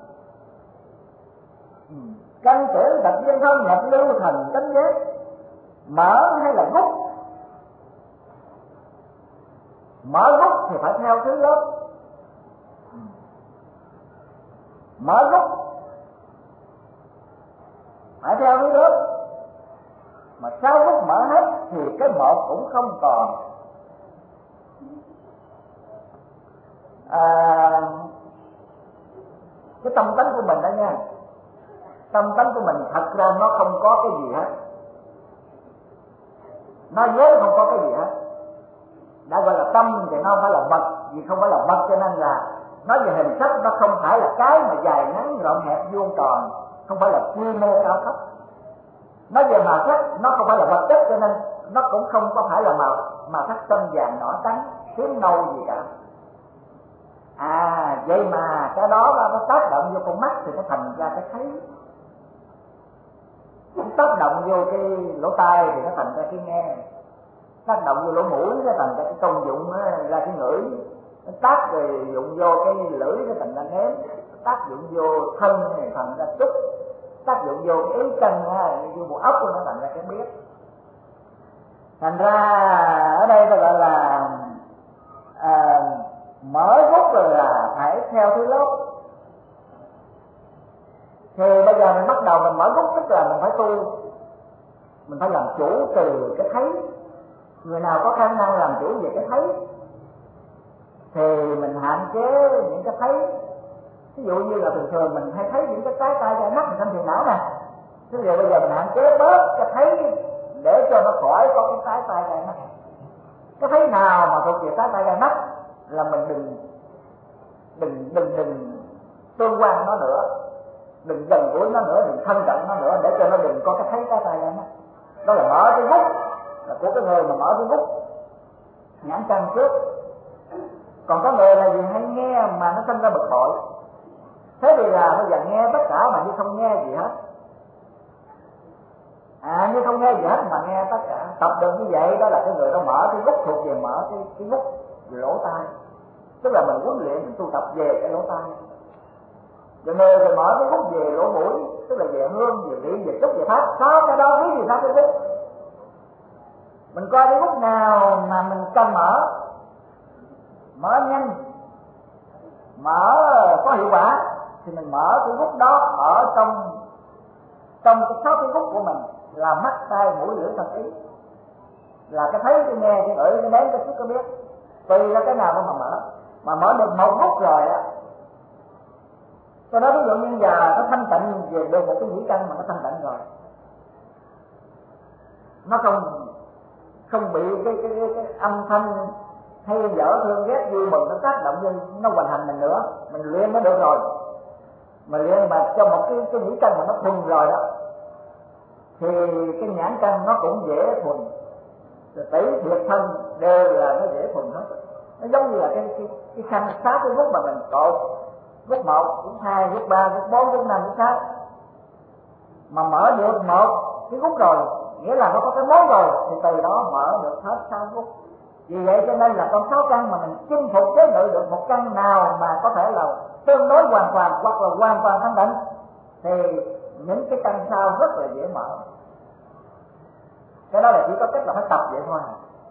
căn tử đặt nhân thân nhập lưu thành tánh giác. Mở hay là rút? Mở rút thì phải theo thứ lớp. Mở rút phải theo thứ lớp, mà sau lúc mở hết thì cái một cũng không còn. Cái tâm tánh của mình đó nha, tâm tánh của mình thật ra nó không có cái gì hết, nó vốn không có cái gì hết. Đã gọi là tâm thì nó không phải là vật, vì không phải là vật cho nên là nói về hình sắc nó không phải là cái mà dài ngắn rộng hẹp vuông tròn, không phải là quy mô cao thấp. Nói về màu sắc nó không phải là vật chất cho nên nó cũng không có phải là màu sắc xanh vàng đỏ trắng tím nâu gì cả. Vậy mà cái đó nó tác động vô con mắt thì nó thành ra cái thấy, tác động vô cái lỗ tai thì nó thành ra cái nghe, tác động vô lỗ mũi nó thành ra cái công dụng ra cái ngửi, nó tác rồi dụng vô cái lưỡi nó thành ra nếm, tác dụng vô thân thì thành ra xúc, tác dụng vô cái ý chân vô bộ óc nó thành ra cái biết. Thành ra ở đây ta gọi là mở rút rồi là phải theo thứ lớp. Thì bây giờ mình bắt đầu mình mở rút, tức là mình phải tu, mình phải làm chủ từ cái thấy. Người nào có khả năng làm chủ về cái thấy thì mình hạn chế những cái thấy. Ví dụ như là thường thường mình hay thấy những cái trái tay ra mắt mình trong phiền não nè, thế giờ bây giờ mình hạn chế bớt cái thấy để cho nó khỏi có cái trái tay ra mắt. Cái thấy nào mà thuộc về trái tay ra mắt là mình đừng tương quan nó nữa, đừng gần gũi nó nữa, đừng thân cận nó nữa, để cho nó đừng có cái thấy trái tay ra mắt. Đó là mở cái bút, là của cái người mà mở cái bút nhãn căn trước. Còn có người là gì hay nghe mà nó sinh ra bực bội, thế thì là bây giờ nghe tất cả mà như không nghe gì hết, như không nghe gì hết mà nghe tất cả. Tập được như vậy đó là cái người đó mở cái gút thuộc về mở cái gút về lỗ tai, tức là mình huấn luyện, mình tu tập về cái lỗ tai. Rồi người thì mở cái gút về lỗ mũi, tức là về hương, về vị, về xúc, về pháp. Có cái đó biết gì sao cái gút. Mình coi cái gút nào mà mình cần mở nhanh, mở có hiệu quả thì mình mở cái gút đó ở trong cái 6 cái gút của mình là mắt, tai, mũi, lưỡi, thân, ý, là cái thấy, cái nghe, cái ngửi, cái nếm, cái xúc, cái biết. Tùy là cái nào mà mở được một gút rồi á. Cho đó ví dụ như giờ nó thanh tịnh về được một cái nhĩ căn mà nó thanh tịnh rồi, nó không bị cái âm thanh hay dở thương ghét vui mừng nó tác động lên, nó hoành hành mình nữa. Mình luyện nó được rồi, mà luyện mà cho một cái nhĩ căn mà nó thuần rồi đó thì cái nhãn căn nó cũng dễ thuần, rồi tỷ biệt thân đều là nó dễ thuần hết. Nó giống như là cái khăn 6 cái gút mà mình cột, gút 1, gút 2, gút 3, gút 4, gút 5, gút 6 mà mở được một cái gút rồi, nghĩa là nó có cái mối rồi, thì từ đó mở được hết 6 gút. Vì vậy cho nên là con 6 căn mà mình chinh phục chế ngự được một căn nào mà có thể là tương đối hoàn toàn hoặc là hoàn toàn thanh tịnh thì những cái căn sau rất là dễ mở. Cái đó là chỉ có cách là phải tập vậy thôi.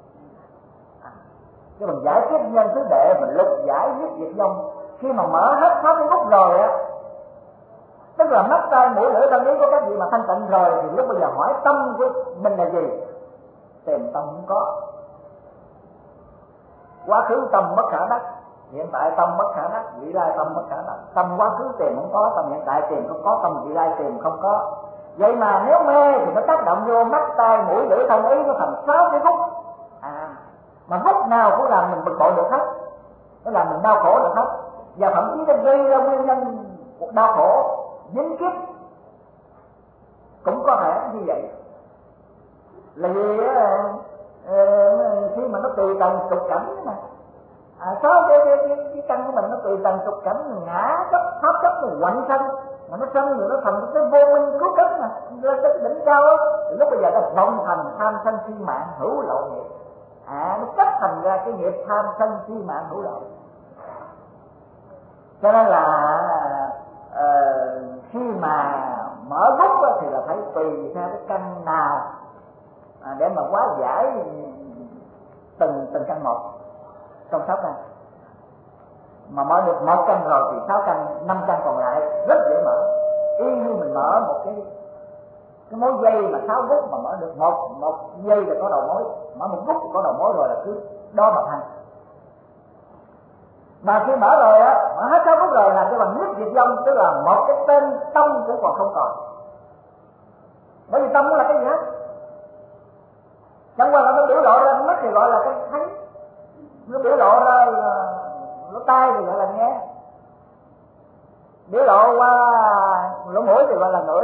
Chứ mình giải quyết nhân thứ đệ, mình lục giải quyết diệt vong, khi mà mở hết 6 cái gút rồi á, tức là mắt, tai, mũi, lưỡi, thân, ý có các gì mà thanh tịnh rồi thì lúc bây giờ hỏi tâm của mình là gì, tìm tâm không có. Quá khứ tâm bất khả đắc, hiện tại tâm bất khả đắc, vị lai tâm bất khả đắc. Tâm quá khứ tìm không có, tâm hiện tại tìm không có, tâm vị lai tìm không có. Vậy mà nếu mê thì nó tác động vô mắt, tai, mũi, lưỡi, thân, ý, nó thành 6 cái gút. Mà gút nào cũng làm mình bực bội được hết, nó làm mình đau khổ được hết. và thậm chí nó gây ra nguyên nhân đau khổ dính kiếp cũng có thể như vậy. Là vì khi mà nó tùy tầng trục cảnh mà sao cái căn của mình nó tùy tầng trục cảnh, ngã chấp pháp chấp rồi quạnh sanh, mà nó sanh rồi nó thành cái vô minh cứu cánh mà lên cái đỉnh cao đó, lúc bây giờ nó vọng thành tham sân si mạng hữu lậu nghiệp, nó chấp thành ra cái nghiệp tham sân si mạng hữu lậu. Cho nên là khi mà mở bút thì là phải tùy theo cái căn nào để mà hóa giải từng căn một trong 6 căn. Mà mở được 1 căn rồi thì 6 căn, 5 căn còn lại rất dễ mở. Y như mình mở một cái mối dây mà 6 phút mà mở được một dây là có đầu mối, mở 1 phút có đầu mối rồi là cứ đó mà thành. Mà khi mở rồi mở hết 6 phút rồi là cái bằng nhất diệt vong, tức là một cái tên tâm cũng còn không còn. Bởi vì tâm nó là cái gì hết, chẳng qua là nó biểu lộ ra mắt thì gọi là cái thấy, nó biểu lộ ra lỗ tai thì gọi là nghe, biểu lộ qua lỗ mũi thì gọi là ngửi,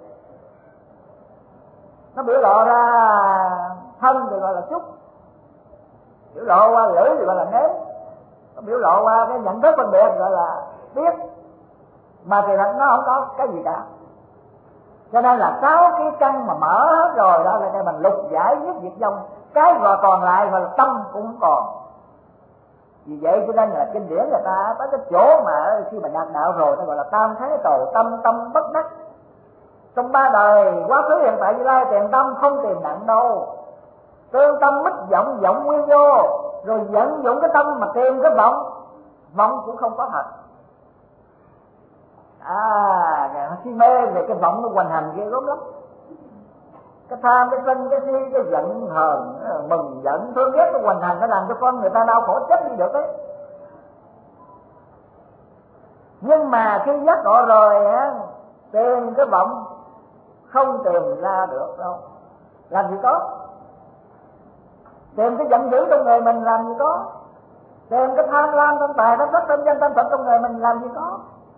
nó biểu lộ ra thân thì gọi là xúc, biểu lộ qua lưỡi thì gọi là nếm, nó biểu lộ qua cái nhận thức phân biệt gọi là biết. Mà thì nó không có cái gì cả. Cho nên là 6 cái căn mà mở hết rồi đó là cái mình lục giải nhất diệt vong, cái rồi còn lại gọi là tâm cũng không còn. Vì vậy cho nên là kinh điển người ta tới cái chỗ mà khi mà đạt đạo rồi nó gọi là tam thái cầu tâm, tâm bất đắc. Trong 3 đời quá khứ hiện tại tương lai tìm tâm không tìm nặng đâu, tương tâm mít vọng, vọng nguyên vô, rồi vận dụng cái tâm mà tìm cái vọng cũng không có thật. Si mê về cái vọng nó hoành hành ghê gớm lắm. Cái tham, cái sân, cái si, cái giận hờn, mừng giận, thương ghét nó hoành hành, nó làm cho con người ta đau khổ chết đi được đấy. Nhưng mà khi giác ngộ rồi tìm cái vọng không tìm ra được đâu. Làm gì có. Tìm cái giận dữ trong người mình làm gì có. Tìm cái tham lam, tham tài, tham sắc, tham danh, tham phận trong người mình làm gì có.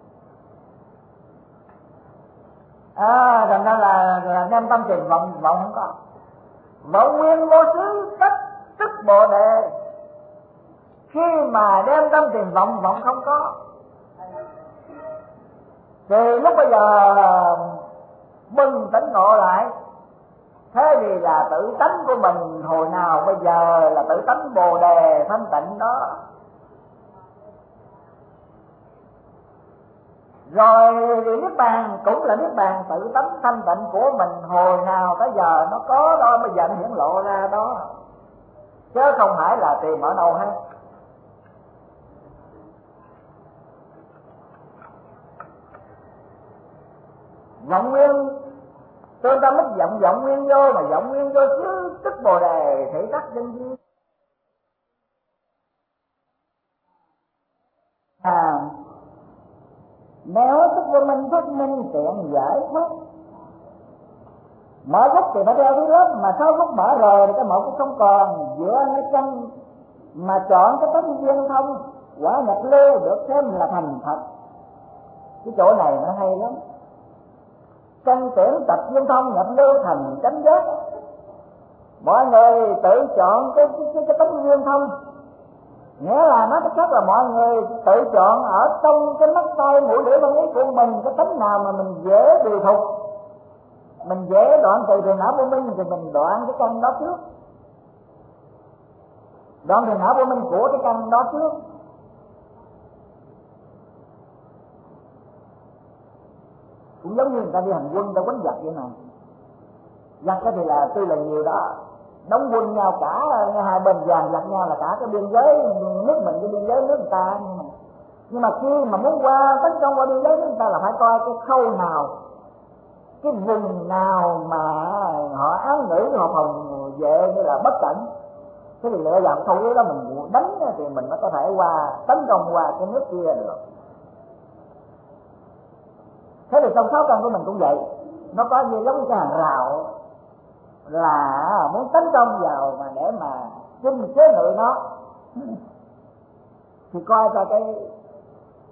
Thành ra là đem tâm tìm vọng không có. Vọng nguyên vô xứ tất tức bồ đề. Khi mà đem tâm tìm vọng không có, thì lúc bây giờ bừng tỉnh ngộ lại. Thế thì là tự tánh của mình hồi nào bây giờ là tự tánh bồ đề thanh tịnh đó. Rồi thì niết bàn cũng là niết bàn tự tánh thanh tịnh của mình hồi nào tới giờ nó có đó, bây giờ nó hiển lộ ra đó, chứ không phải là tìm ở đâu hết. Vọng nguyên tương tâm mất vọng nguyên vô, mà vọng nguyên vô chứ tức bồ đề thể tắc chân duyên. Nếu tức vô minh thuyết minh tiện giải thoát, mở gốc thì nó đeo thứ lớp, mà 6 gốc mở rồi thì cái một cũng không còn. Giữa hai căn mà chọn cái tánh duyên thông, quả nhập lưu được xem là thành thật. Cái chỗ này nó hay lắm. Căn tưởng tập duyên thông nhập lưu thành chánh giác. Mọi người tự chọn cái tánh duyên thông, nghĩa là nói cách khác là mọi người tự chọn ở trong cái mắt tai mũi lưỡi thân ý của mình cái tánh nào mà mình dễ điều thục, mình dễ đoạn từ phiền não vô minh thì mình đoạn cái căn đó trước, đoạn phiền não vô minh của cái căn đó trước. Cũng giống như người ta đi hành quân, người ta quánh giặc vậy mà. Giặc cái thì là tuy là nhiều đó, đóng quân nhau cả hai bên dàn giặc nhau là cả cái biên giới nước mình cái biên giới nước người ta. Nhưng mà khi mà muốn qua tấn công qua biên giới nước người ta là phải coi cái khâu nào, cái vùng nào mà họ án ngữ, họ phòng vệ như là bất cẩn, thế thì lựa dòng khâu đó mình đánh thì mình mới có thể qua tấn công qua cái nước kia được. Thế thì trong 6 căn của mình cũng vậy, nó có như giống như cái hàng rào, là muốn tấn công vào mà để mà chinh chế ngự nó thì coi ra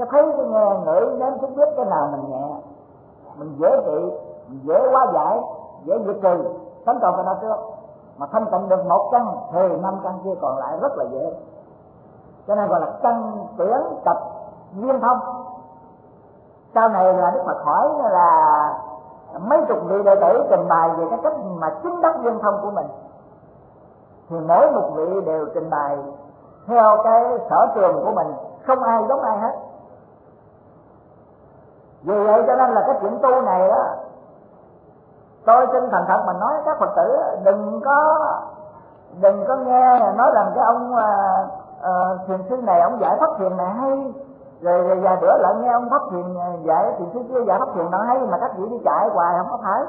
cái thấy cái nghe ngửi nếm xúc biết cái nào mình nhẹ, mình dễ trị, mình dễ hóa giải, dễ diệt trừ, tấn công cái đó trước. Mà thanh tịnh được một căn thì 5 căn kia còn lại rất là dễ. Cho nên gọi là căn tuyển tập viên thông. Sau này là Đức Phật hỏi là mấy chục vị đệ tử trình bày về cái cách mà chứng đắc viên thông của mình, thì mỗi một vị đều trình bày theo cái sở trường của mình, không ai giống ai hết. Vì vậy cho nên là cái chuyện tu này đó, tôi xin thành thật mà nói các Phật tử đừng có nghe nói rằng cái ông thiền sư này ông dạy pháp thiền này hay, rồi vài bữa lại nghe ông pháp thiền dạy thiền sư kia dạy pháp thiền nào hay, mà các vị đi chạy hoài không có phải.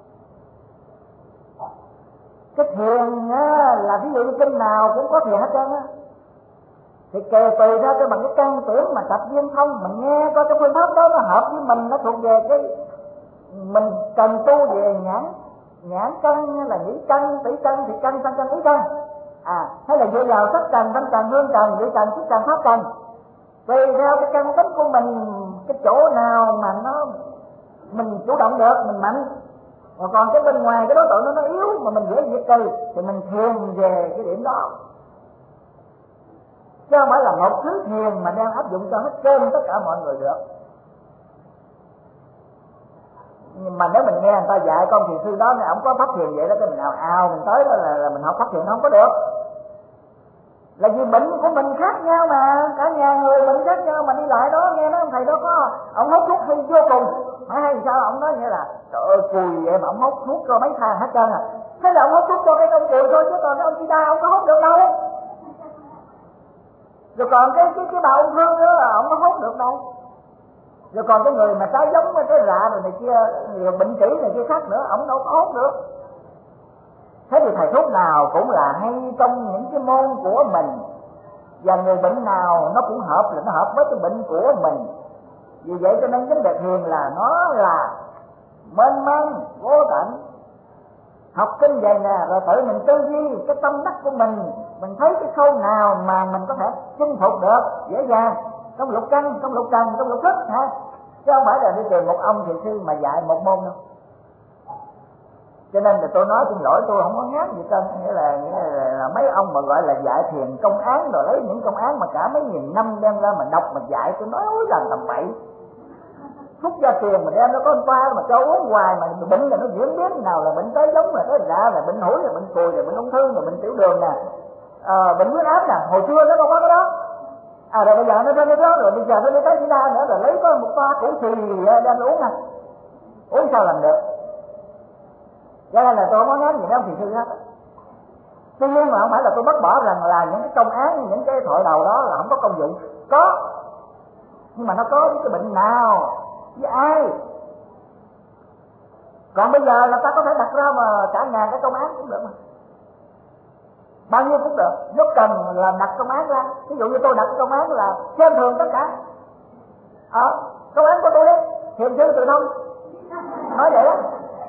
Cái thiền á, là ví dụ như kinh nào cũng có thiền hết trơn á, thì kề tùy ra cái bằng cái căn tuyển mà tập viên thông, mình nghe coi cái phương pháp đó nó hợp với mình, nó thuộc về cái mình cần tu về nhãn căn là nhĩ căn, tỷ căn, thì căn sang căn ý căn, hay là dựa vào sắc trần, thanh trần, hương trần, vị trần, xúc trần, pháp trần, tùy theo cái căn tính của mình, cái chỗ nào mà nó mình chủ động được mình mạnh, còn cái bên ngoài cái đối tượng nó yếu mà mình dễ diệt trừ thì mình thiền về cái điểm đó, chứ không phải là một thứ thiền mà đang áp dụng cho hết trơn tất cả mọi người được. Nhưng mà nếu mình nghe người ta dạy con thiền sư đó, ông có pháp thiền vậy đó, cái mình ào mình tới đó là mình học pháp thiền không có được. Là vì bệnh của mình khác nhau mà, cả nhà người bệnh khác nhau mà đi lại đó nghe nói ông thầy đó có ông hút thuốc hay vô cùng, hay sao ông nói như là trời ơi cùi vậy mà ông hút thuốc cho mấy thằng hết trơn à. Thế là ông hút thuốc cho cái ông cùi thôi, chứ còn cái ông chi đa ông có hút được đâu. Rồi còn cái bà ung thư nữa là ông có hút được đâu. Rồi còn cái người mà trái giống với cái lạ rồi này kia, người bệnh trĩ này kia khác nữa, ông đâu có hút được. Thế thì thầy thuốc nào cũng là hay trong những cái môn của mình, và người bệnh nào nó cũng hợp, là nó hợp với cái bệnh của mình. Vì vậy cho nên vấn đề thiền là nó là mênh mang vô tận. Học kinh vậy nè, rồi tự mình tư duy cái tâm đắc của mình thấy cái khâu nào mà mình có thể chinh phục được dễ dàng trong lục căn, trong lục trần, trong lục thức ha, chứ không phải là đi tìm một ông thiền sư mà dạy một môn đâu. Cho nên là tôi nói xin lỗi, tôi không có ngán gì trơn, nghĩa là mấy ông mà gọi là dạy thiền công án, rồi lấy những công án mà cả mấy nghìn năm đem ra mà đọc mà dạy, tôi nói ối làm tầm bậy. Thuốc gia truyền mà đem nó có toa mà cho uống hoài mà bệnh là nó diễn biến, nào là bệnh tới giống, là tới lạ, là bệnh hủi, là bệnh cùi, là bệnh ung thư, là bệnh tiểu đường nè, bệnh huyết áp nè, hồi xưa nó đâu có cái đó. Rồi bây giờ nó thêm cái đó, rồi bây giờ nó đi tới chỉ đa nữa, rồi lấy có một toa củ xì đem uống nè, uống sao làm được. Cho nên là tôi không có ngán gì đâu thì sư hết. Tuy nhiên mà không phải là tôi bác bỏ rằng là những cái công án, những cái thoại đầu đó là không có công dụng, có, nhưng mà nó có với cái bệnh nào, với ai. Còn bây giờ là ta có thể đặt ra mà cả ngàn cái công án cũng được mà, bao nhiêu cũng được, nếu cần là đặt công án ra. Ví dụ như tôi đặt công án là xem thường tất cả, công án của tôi đấy, thiền sư tự thông, nói vậy đó.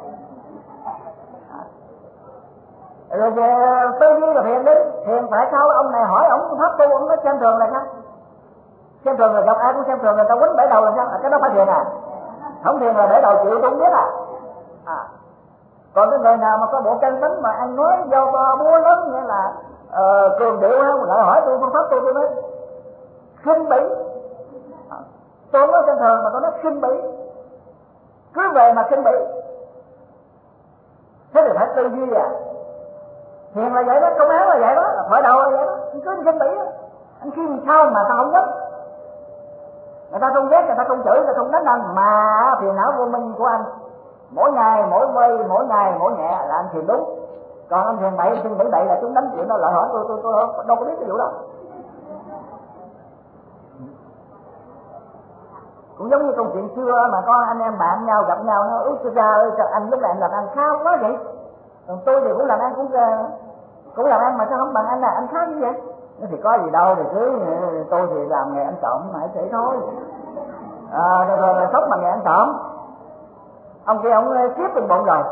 Rồi về tư duy là thiền đi, thiền tại sao ông này hỏi ông pháp tu, ông nói xem thường là sao? Xem thường là gặp ai cũng xem thường, người ta quýnh bể đầu là sao? Cái đó phải thiền à? Không thiền là bể đầu chịu tôi không biết à? Còn cái người nào mà có bộ căn tính mà ăn nói do to búa lớn, nghĩa là cường điệu không, lại hỏi tôi phương pháp tu, tôi nói khinh bỉ. Tôi nói xem thường mà tôi nói khinh bỉ, cứ về mà khinh bỉ. Thế thì phải tư duy à? Thiền là vậy đó, công án là vậy đó, là khởi đầu là vậy đó, anh cứ khinh bỉ đó. Anh khi sao mà ta không quýnh, người ta không ghét, người ta không chửi, người ta không đánh anh, mà phiền não vô minh của anh mỗi ngày mỗi vây, mỗi ngày mỗi nhẹ là anh thiền đúng. Còn anh thiền bậy, anh thiền bậy là chúng đánh chuyện đó, lại hỏi tôi đâu có biết cái vụ đó. Cũng giống như câu chuyện xưa mà có anh em bạn nhau gặp nhau, nó ra ơi anh với lại làm ăn khá quá vậy, còn tôi thì cũng làm ăn cũng làm ăn mà sao không bằng anh, là anh khác như vậy. Nó thì có gì đâu, thì cứ tôi thì làm nghề ăn trộm mà vậy thôi. Rồi sốc bằng nghề ăn trộm. Ông kia ông xếp từng bụng rồi,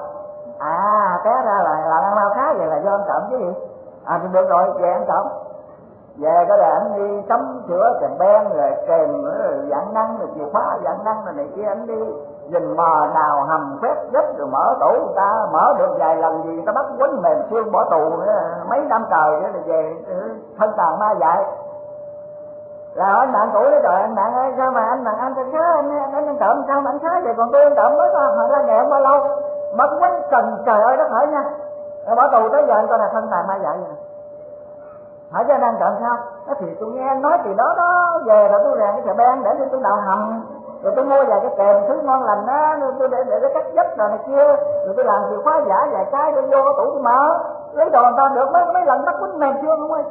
té ra là làm ăn bao khá vậy là do ăn trộm chứ gì. Thì được rồi, về ăn trộm. về cái là anh đi sắm sửa kèm ben rồi kèm rồi dạng năng rồi chìa khóa dạng năng rồi này kia, anh đi nhìn mò nào hầm phép gấp rồi mở tủ, người ta mở được vài lần gì người ta bắt quấn mềm xương bỏ tù mấy năm trời nữa rồi về thân tàn ma dại. Là anh bạn cũ đấy, trời anh bạn ơi sao mà anh khá anh trộm sao mà anh khá vậy, còn tôi anh trộm mới có hồi ra nghèo bao lâu mất quánh cần trời ơi đất hỡi nha, rồi bỏ tù tới giờ anh coi là thân tàn ma dại vậy. Hỏi cho anh trộm sao? Nó thì tôi nghe anh nói thì đó về rồi tôi rèn cái sợi ben để tôi đào hầm, rồi tôi mua vài cái kèm thứ ngon lành đó, tôi để cắt dấp rồi này kia, rồi tôi làm chìa khóa giả vài cái tôi vô cái tủ tôi mở, lấy đồ người ta được mấy lần bắt quýnh mềm chưa không ơi.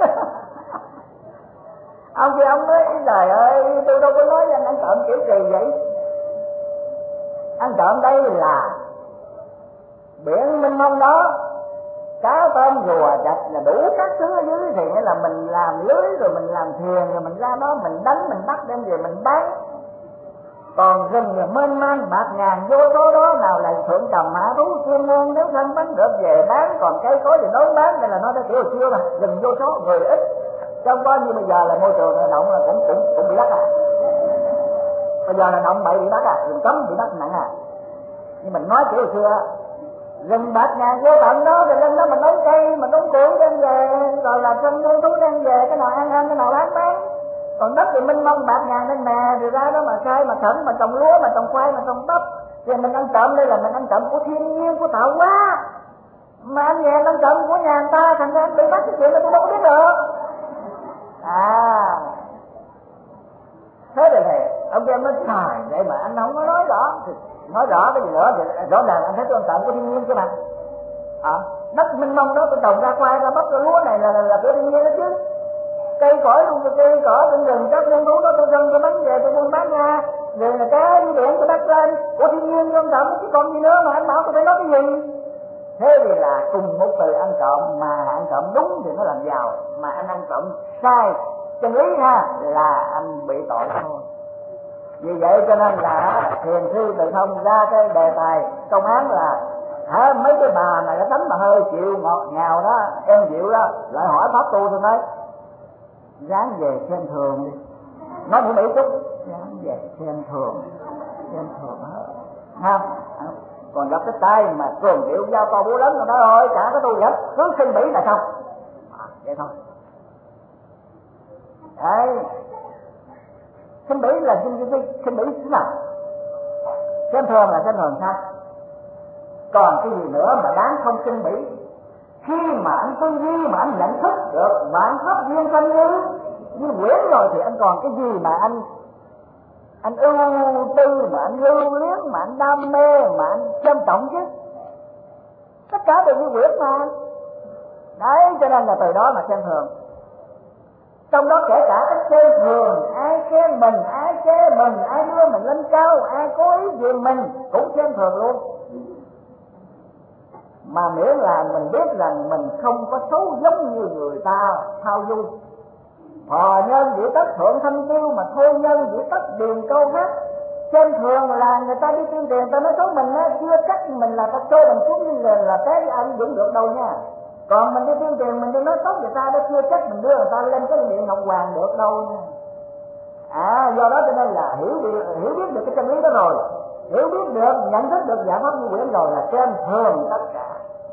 Ông kia ông nói trời ơi tôi đâu có nói với anh ăn trộm kiểu kỳ vậy. Ăn trộm đây là biển mênh mông đó, cá tôm rùa chạch là đủ các thứ ở dưới, thì nghĩa là mình làm lưới rồi mình làm thuyền rồi mình ra đó mình đánh mình bắt đem về mình bán. Còn rừng là mênh mang bạc ngàn vô số đó, nào là thượng cầm mã thú chuyên môn nếu săn bắn được về bán, còn cây cối thì đốn bán. Đây là nó đã kiểu hồi xưa mà rừng vô số người ít, trong có như bây giờ là môi trường là động là cũng bị bắt à. Bây giờ là động bậy bị bắt à, rừng cấm bị bắt nặng à. Nhưng mình nói kiểu hồi xưa rừng bạc ngàn vô tận đó, rồi lên đó mình đốn cây mình đốn củi đem về, rồi là săn muôn thú đem về, cái nào ăn cái nào bán. Còn đất thì mênh mông bạc ngàn nên nè, rồi ra đó mà khai mà thẩm mà trồng lúa mà trồng khoai mà trồng bắp, thì mình ăn trộm đây là mình ăn trộm của thiên nhiên của tạo hóa, mà anh về ăn trộm của nhà người ta, thành ra anh bị bắt cái chuyện đó tôi đâu có biết được. À thế này ông kia mới xài vậy mà anh không có nói rõ cái gì nữa, thì rõ ràng anh thấy tôi ăn trộm của thiên nhiên chứ mà. Đất mênh mông đó tôi trồng ra khoai ra bắp ra lúa này là của thiên nhiên đó chứ. Cây cỏ luôn, cây cỏ trên rừng các muôn thú đó tôi dân tôi bắn về tôi buôn bán ra, rồi là cá đi biển tôi bắt lên của thiên nhiên không trộm chứ còn gì nữa mà anh bảo tôi phải nói cái gì. Thế thì là cùng một từ ăn trộm, mà ăn trộm đúng thì nó làm giàu, mà anh ăn trộm sai chân lý ha là anh bị tội thôi. Vì vậy cho nên là thiền sư Từ Thông ra cái đề tài công án là mấy cái bà này cái tánh mà hơi chịu ngọt ngào đó, em dịu đó, lại hỏi pháp tu tôi nói ráng về xem thường đi, nói một mấy chút ráng về xem thường hết ha. Còn gặp cái tay mà cường điệu giao to búa lớn rồi đó rồi chả có tu gì hết, cứ khinh bỉ là xong vậy thôi. Đấy, khinh bỉ là khinh bỉ thế nào, xem thường là xem thường sao, còn cái gì nữa mà đáng không khinh bỉ. Khi mà anh tư duy mà anh nhận thức được vạn pháp duyên sanh như quyển rồi thì anh còn cái gì mà anh ưu tư, mà anh lưu luyến, mà anh đam mê, mà anh trân trọng chứ. Tất cả đều như quyển mà. Đấy, cho nên là từ đó mà xem thường. Trong đó kể cả cái xem thường, ai khen mình, ai chê mình, ai đưa mình lên cao, ai cố ý về mình cũng xem thường luôn. Mà miễn là mình biết rằng mình không có xấu giống như người ta thao du. Thọ nhân dĩ tất thượng thanh tiêu, mà thôi nhân dĩ tất điền câu hát. Trên thường là người ta đi tuyên truyền ta nói xấu mình á, chưa chắc mình là ta trôi mình xuống như là cái ai cũng được đâu nha. Còn mình đi tuyên truyền mình đi nói xấu người ta đó, chưa chắc mình đưa người ta lên cái điện ngọc hoàng được đâu nha. Do đó cho nên là hiểu biết được cái chân lý đó rồi, hiểu biết được, nhận thức được giải pháp như quyển rồi là trên thường tất cả.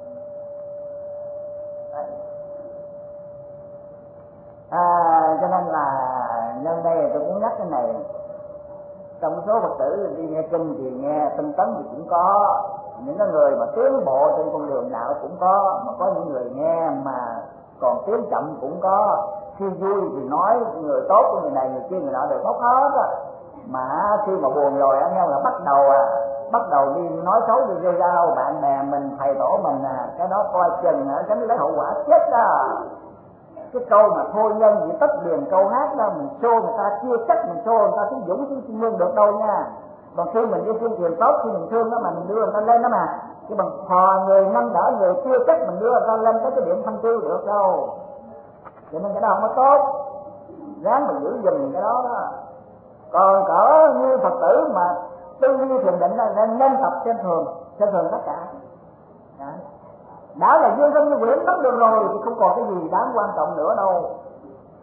Cho nên là nhân đây tôi muốn nhắc cái này, trong số Phật tử đi nghe kinh thì nghe tinh tấn thì cũng có, những cái người mà tiến bộ trên con đường đạo cũng có, mà có những người nghe mà còn tiến chậm cũng có. Khi vui thì nói người tốt của người này người kia người nọ đều tốt hết á, mà khi mà buồn rồi anh em là bắt đầu đi nói xấu đi gây ra bạn bè mình, thầy tổ mình cái đó coi chừng tránh lấy hậu quả chết đó. Cái câu mà thôi nhân vì tất điền câu hát đó, mình show người ta chưa chắc mình show người ta tiếng dũng tiếng chuyên môn được đâu nha. Còn khi mình đi tuyên truyền tốt, khi mình thương đó mà mình đưa người ta lên đó mà, chứ bằng thò người nâng đỡ người chưa chắc mình đưa người ta lên tới cái điểm thanh tiêu được đâu. Cho nên cái đó không có tốt, ráng mình giữ gìn cái đó đó. Còn cỡ như Phật tử mà tư duy thiền định nên tập xem thường tất cả. Đã là duyên sinh như quyển tấm đường rồi thì không còn cái gì đáng quan trọng nữa đâu.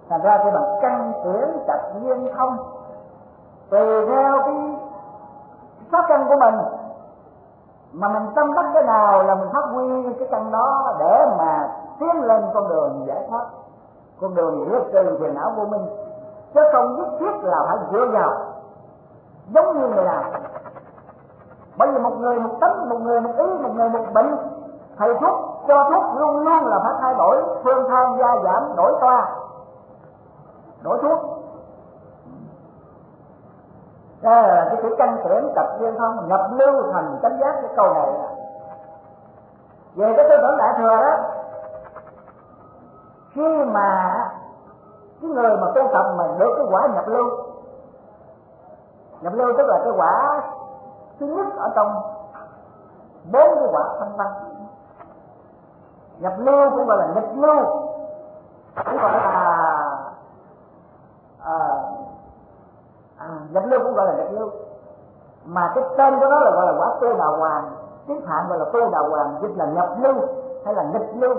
Thành ra cái bằng căn tuyển trạch duyên thông, tùy theo cái pháp căn của mình mà mình tâm đắc cái nào là mình phát huy cái căn đó để mà tiến lên con đường giải thoát, con đường diệt trừ phiền não vô minh, chứ không nhất thiết là phải dựa vào giống như người nào. Bởi vì một người một tánh, một người một ý, một người một bệnh, thầy thuốc cho thuốc luôn luôn là phải thay đổi phương thang gia giảm, đổi toa, đổi thuốc. Đây là cái chữ căn tuyển tập duyên thông, nhập lưu thành chánh giác. Cái câu này về cái tư tưởng đại thừa đó, khi mà cái người mà tu tập mà được cái quả nhập lưu, nhập lưu tức là cái quả thứ nhất ở trong 4 cái quả thanh văn. Nhập lưu cũng gọi là nghịch lưu, cũng gọi là nhập lưu cũng gọi là nghịch lưu, mà cái tên của nó là gọi là quả tu đà hoàng. Tiếng Phạn gọi là tu đà hoàng, dịch là nhập lưu hay là nghịch lưu.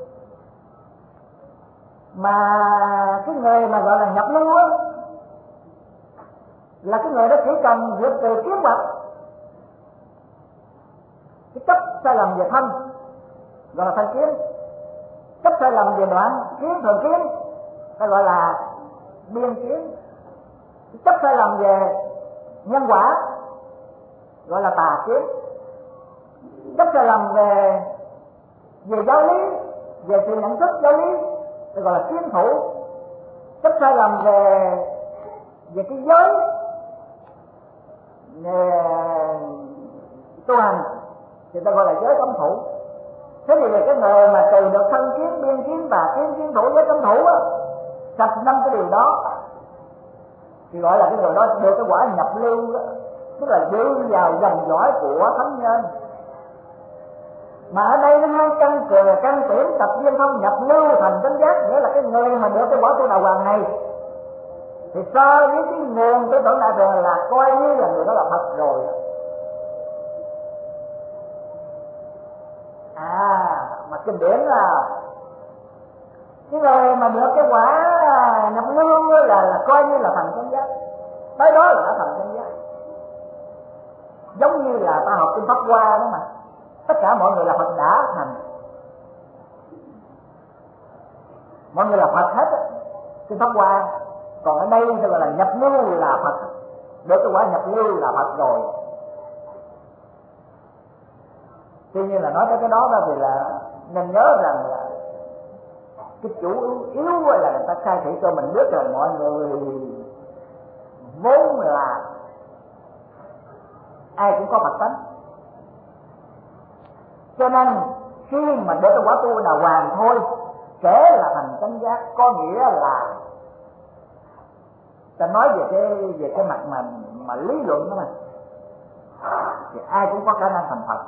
Mà cái người mà gọi là nhập lưu á, là cái người đó chỉ cần vượt từ kiến vật, cái chấp sai lầm về thân gọi là thân kiến, chấp sai lầm về đoạn kiến thường kiến ta gọi là biên kiến, chấp sai lầm về nhân quả gọi là tà kiến, chấp sai lầm về giáo lý, về sự nhận thức giáo lý ta gọi là kiến thủ, chấp sai lầm về cái giới tu hành thì ta gọi là giới cấm thủ. Thế thì về cái người mà từ được thân kiến, biên kiến, tà kiến, kiến thủ, giới cấm thủ á, sạch 5 cái điều đó thì gọi là cái người đó được cái quả nhập lưu đó, tức là đưa vào dòng dõi của thánh nhân. Mà ở đây nó hai căn tuyển tập duyên thông, nhập lưu thành chánh giác, nghĩa là cái người mà được cái quả tu đà hoàng này thì so với cái nguồn tư tưởng đại thừa là coi như là người đó là Phật rồi. Mà kinh điển là cái người mà được cái quả nhập lưu là coi như là thành chánh giác, tới đó là đã thành chánh giác. Giống như là ta học kinh Pháp Hoa đó mà, tất cả mọi người là Phật đã thành, mọi người là Phật hết kinh Pháp Hoa. Còn ở đây thì gọi là nhập lưu là Phật, được cái quả nhập lưu là Phật rồi. Tuy nhiên là nói tới cái đó thì là nên nhớ rằng là cái chủ yếu là người ta khai thị cho mình biết là mọi người vốn là ai cũng có Phật tánh, cho nên khi mà được cái quả tu đà hoàng thôi kể là thành chánh giác, có nghĩa là ta nói về cái mặt mà lý luận đó thì ai cũng có khả năng thành Phật.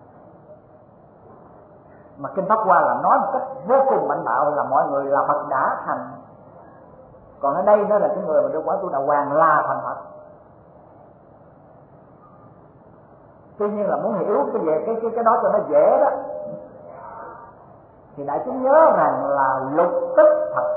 Mà kinh Pháp Hoa là nói một cách vô cùng mạnh bạo là mọi người là Phật đã thành. Còn ở đây nó là cái người mà được quả tu đà hoàng là thành Phật. Tuy nhiên là muốn hiểu cái đó cho nó dễ đó thì đại chúng nhớ rằng là lục tức Phật.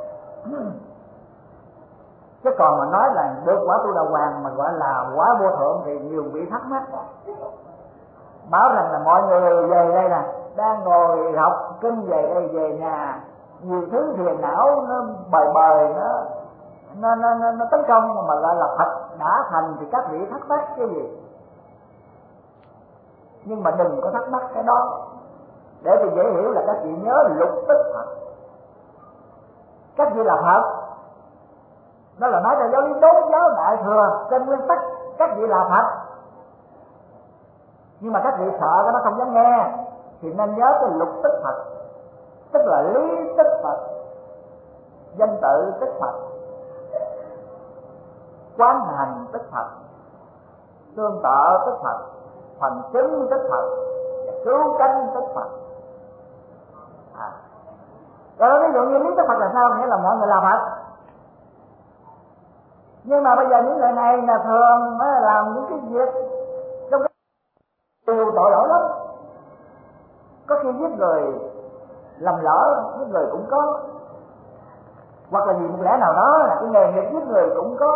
Chứ còn mà nói là được quả tu đà hoàng mà gọi là quả vô thượng thì nhiều vị thắc mắc, bảo rằng là mọi người về đây nè, đang ngồi học kinh về đây, về nhà nhiều thứ phiền não nó bời nó tấn công mà gọi là Phật đã thành thì các vị thắc mắc cái gì. Nhưng mà đừng có thắc mắc cái đó, để thì dễ hiểu là các vị nhớ lục tức Phật. Các vị là Phật, đó là nói theo giáo lý đốn giáo đại thừa, trên nguyên tắc các vị là Phật. Nhưng mà các vị sợ cái nó không dám nghe thì nên nhớ cái lục tức Phật, tức là lý tức Phật, danh tự tức Phật, quán hành tức Phật, tương tự tức Phật, phần chứng tức Phật, cứu cánh tức Phật. Rồi ví dụ như lý tức Phật là sao? Nghĩa là mọi người là Phật. Nhưng mà bây giờ những người này là thường làm những cái việc trong cái điều tội lỗi lắm, có khi giết người, làm lỡ giết người cũng có. hoặc là vì một lẽ nào đó là cái nghề nghiệp giết người cũng có,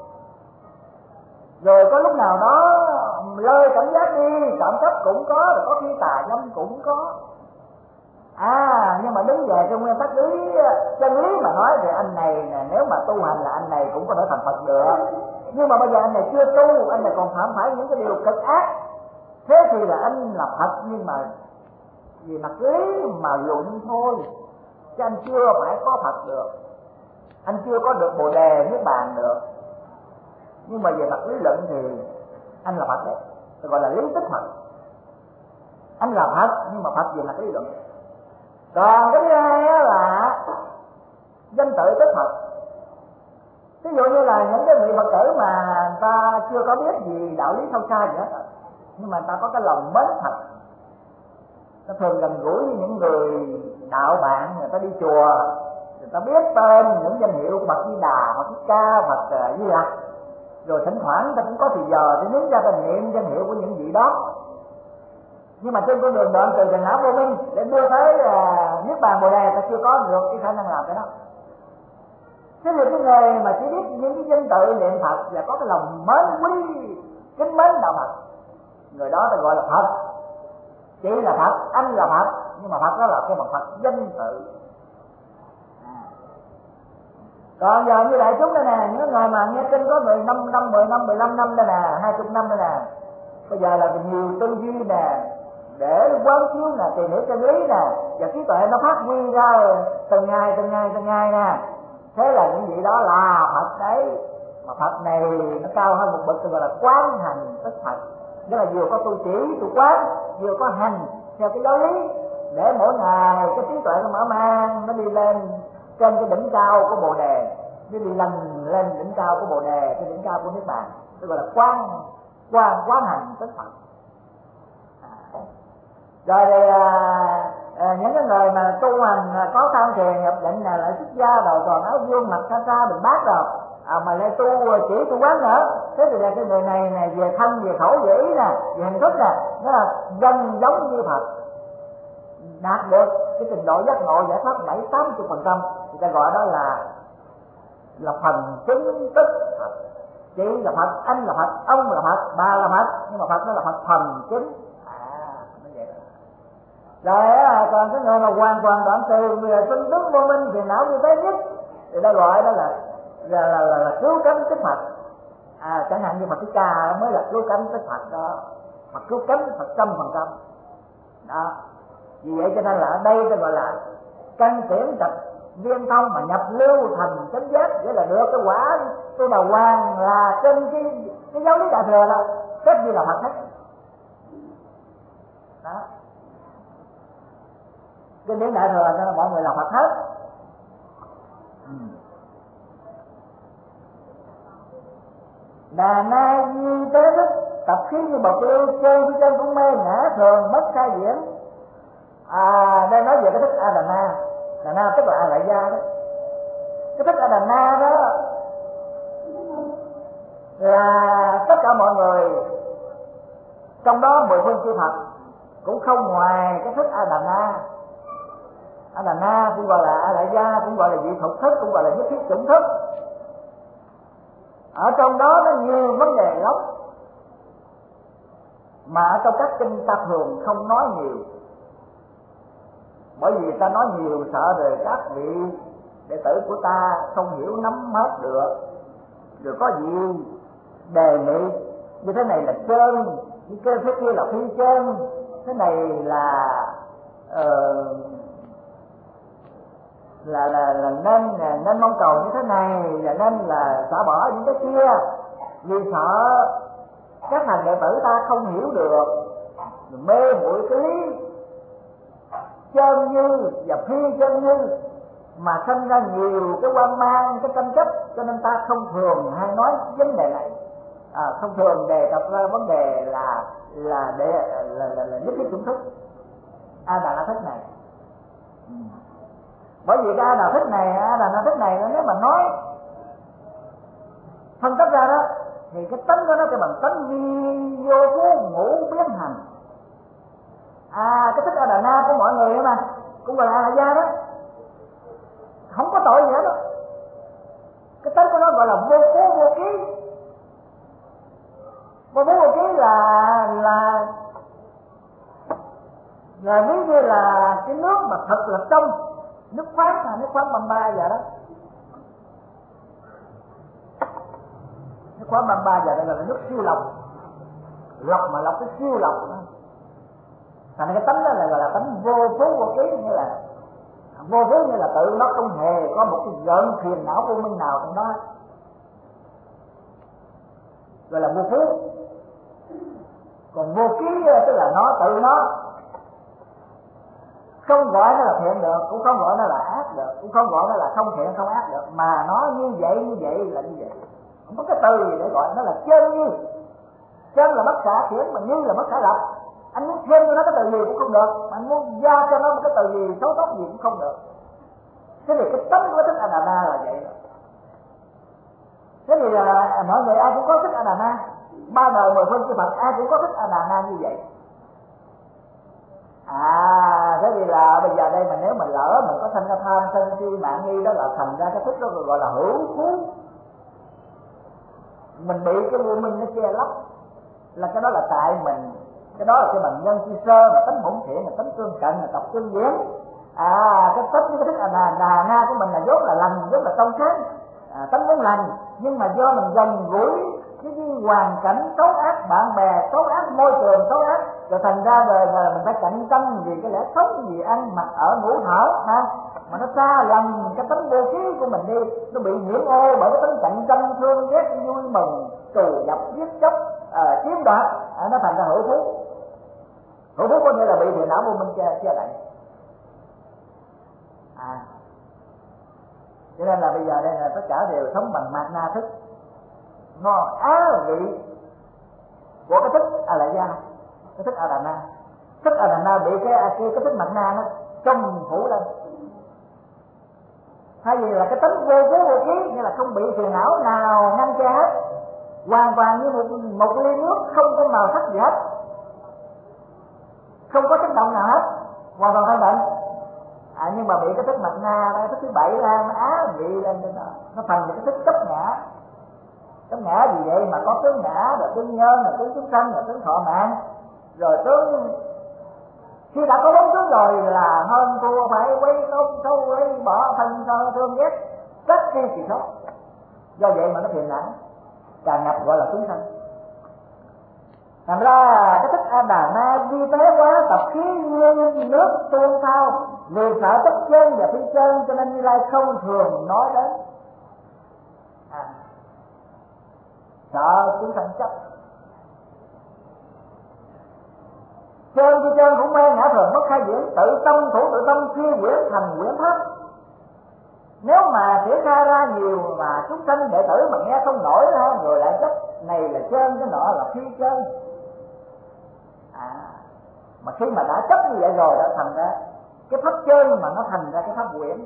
rồi có lúc nào đó lơi cảm giác đi trộm cắp cũng có, rồi có khi tà dâm cũng có. Nhưng mà đứng về trong nguyên tắc lý chân lý mà nói thì anh này nè, nếu mà tu hành là anh này cũng có thể thành Phật được, nhưng mà bây giờ anh này chưa tu, anh này còn phạm phải những cái điều cực ác, thế thì là anh là Phật, nhưng mà vì mặt lý mà luận thôi, chứ anh chưa phải có Phật được, anh chưa có được Bồ Đề Niết Bàn được. Nhưng mà về mặt lý luận thì anh là Phật đấy, gọi là lý tích Phật. Anh là Phật nhưng mà Phật về mặt lý luận. Còn cái thứ hai là danh tự tích Phật. Ví dụ như là những cái vị Phật tử mà người ta chưa có biết gì đạo lý sâu xa gì hết, nhưng mà người ta có cái lòng mến Phật, nó thường gần gũi với những người đạo bạn, người ta đi chùa, người ta biết tên những danh hiệu của Phật Di Đà, Phật Thích Ca, Phật Di Lặc, rồi thỉnh thoảng người ta cũng có thì giờ để nhấn ra tình niệm danh hiệu của những vị đó. Nhưng mà trên con đường đoạn từ Trần Não Vô Minh để đưa tới Niết Bàn Bồ Đề, ta chưa có được cái khả năng làm cái đó. Thế thì cái người mà chỉ biết những cái danh tự niệm Phật và có cái lòng mến quý kính mến đạo Phật, người đó ta gọi là Phật. Chị là Phật, anh là Phật, nhưng mà Phật đó là cái bằng Phật danh tự. Còn giờ như đại chúng đây nè, những người mà nghe kinh có 15 năm, 10 năm, 15 năm đây nè, 20 năm đây nè, bây giờ là nhiều tư duy nè, để quán chiếu nè, tìm hiểu chân lý nè, và trí tuệ nó phát huy ra từng ngày nè. Thế là những vị đó là Phật đấy. Mà Phật này nó cao hơn một bậc, gọi là quán hành tức Phật, nghĩa là vừa có tu chỉ, tu quán, vừa có hành theo cái giáo lý, để mỗi ngày cái trí tuệ nó mở mang, nó đi lên trên cái đỉnh cao của Bồ Đề, nó đi lần lên đỉnh cao của Bồ Đề, cái đỉnh cao của Niết Bàn, tức gọi là quán hành tức Phật. Rồi thì những cái người mà tu hành có tham thiền nhập định là lại xuất gia rồi, còn áo vuông mặt xa bình bát rồi, mà lại tu chỉ tu quán nữa, thế thì là cái người này về thân, về khẩu, về ý nè, về hình thức nè, nó là gần giống như Phật, đạt được cái trình độ giác ngộ giải thoát 70-80%, người ta gọi đó là phần chứng tức Phật. Chị là Phật, anh là Phật, ông là Phật, bà là Phật, nhưng mà Phật nó là Phật phần chứng. Rồi còn cái người mà hoàn toàn đoạn từ sinh tướng vô minh thì não như thế nhất thì ta gọi đó là cứu cánh tức Phật. Chẳng hạn như Phật Thích Ca mới là cứu cánh tức Phật đó, Phật cứu cánh Phật 100%. Đó. Vì vậy cho nên là ở đây ta gọi là căn triển trạch viên thông mà nhập lưu thành chánh giác, nghĩa là được cái quả tu đà hoàng là trên cái giáo lý đại thừa là tất như là Phật hết. Đó. Cái điển đại thừa cho mọi người là Phật hết. Đà na di tế thức tập khí như bọc lưu, chân với chân cũng mê ngã thường mất khai diễn. Đây nói về cái thức A Đà Na. Đà Na tức là A Lại Gia đó. Cái thức A Đà Na đó là tất cả mọi người, trong đó 10 phương chư Phật cũng không ngoài cái thức A Đà Na. A Đà Na cũng gọi là A Lại Gia, cũng gọi là dị thục thức, cũng gọi là nhất thiết chủng thức. Ở trong đó nó nhiều vấn đề lắm, mà ở trong các kinh ta thường không nói nhiều, bởi vì ta nói nhiều sợ rồi các vị đệ tử của ta không hiểu nắm hết được, rồi có gì đề nghị như thế này là trơn, như thế kia là phi trơn, thế này là nên mong cầu như thế này, và nên là xả bỏ những cái kia, vì sợ các hành đệ tử ta không hiểu được, mê muội cái lý chân như và phi chân như, mà sinh ra nhiều cái hoang mang, cái tranh chấp, cho nên ta không thường hay nói vấn đề này, không thường đề cập ra vấn đề là nhất thiết chủng thức A Đà Na thức này. Bởi vì cái A Đà Na thức này nếu mà nói phân tích ra đó thì cái tính của nó cái bằng tính vi vô phú ngũ biến hành. Cái thức A Đà Na của mọi người đó mà cũng gọi là A La Gia đó, không có tội gì hết đó. nó gọi là vô phú vô ký. Vô phú vô ký là ví như là cái nước mà thật là trong, nước khoáng là nước khoáng 33 giờ đó. Nước khoáng 33 giờ đây là nước siêu lọc, lọc mà lọc cái siêu lọc đó. Thành cái tánh đó là gọi là tánh vô phú vô ký, như là vô phú, như là tự nó không hề có một cái gợn phiền não vô minh nào trong đó, gọi là vô phú. Còn vô ký tức là nó tự nó không gọi nó là thiện được, cũng không gọi nó là ác được, cũng không gọi nó là không thiện không ác được, mà nó như vậy là như vậy, không có cái từ gì để gọi nó là chân như. Chân là bất khả khiển, mà như là bất khả lập. Anh muốn thêm cho nó cái từ gì cũng không được, mà anh muốn gia cho nó một cái từ gì xấu tốt gì cũng không được. Thế thì cái tánh của thích Anana là vậy. Thế thì là mọi người ai cũng có thích Anana, ba đời mười phương chư Phật ai cũng có thích Anana như vậy. Thế thì là bây giờ đây mà nếu mà lỡ mình có sanh ra tham sân si mạng nghi đó, là thành ra cái thích đó gọi là hữu phú. Mình bị cái vô minh nó che lấp, là cái đó là tại mình. Cái đó là cái bằng nhân chi sơ, mà tánh bổn thiện, là tánh tương cận, là tập tương diễn. Cái tánh cái thích na của mình là vốn là lành, vốn là trong sáng, tánh muốn lành, nhưng mà do mình gần gũi cái hoàn cảnh xấu ác, bạn bè xấu ác, môi trường xấu ác, rồi thành ra đời là mình phải cạnh tranh vì cái lẽ sống, vì ăn mặc ở ngủ thở ha, mà nó xa lầm cái tánh vô ký của mình đi, nó bị nhiễm ô bởi cái tánh cạnh tranh, thương ghét, vui mừng, trù dập, giết chóc, chiếm đoạt, nó thành ra hữu phú. Hữu phú có nghĩa là bị phiền não vô minh che đậy. Cho nên là bây giờ đây là tất cả đều sống bằng mạt na thức, nó vị của cái thức a la gia, cái thức a đà na. Thức a đà na bị cái thức mạt na nó trong phủ lên. Thay vì là cái tánh vô phú vô ký, nghĩa là không bị phiền não nào ngăn che hết, hoàn toàn như một ly nước không có màu sắc gì hết, không có tác động nào hết, hoàn toàn thanh tịnh. Nhưng mà bị cái thức mạt na, cái thức thứ bảy ra nó vị lên trên đó, nó thành một cái thức chấp ngã. Chấp ngã gì vậy mà có tướng ngã, rồi tướng nhân, rồi tướng chúng sanh, rồi tướng thọ mạng, rồi tướng. Khi đã có bốn tướng rồi là hơn thua phải quấy xấu quấy bỏ thân cho thương ghét tất khi thì khóc. Do vậy mà nó phiền não tràn ngập, gọi là chúng sanh. Thành ra cái thức A Đà Na vi tế quá, tập khí như nước tuôn thao, vì sợ tất chân và phi chân, cho nên Như Lai không thường nói đến. Sợ chúng sanh chấp. Chân phi chân cũng mê ngã thường bất khai diễn, tự tâm thủ tự tâm phi quyển thành quyển pháp. Nếu mà triển khai ra nhiều mà chúng sanh đệ tử mà nghe không nổi ha, rồi lại chấp này là chân, cái nọ là phi chân. Mà khi mà đã chấp như vậy rồi đã thành ra cái pháp chân, mà nó thành ra cái pháp quyển.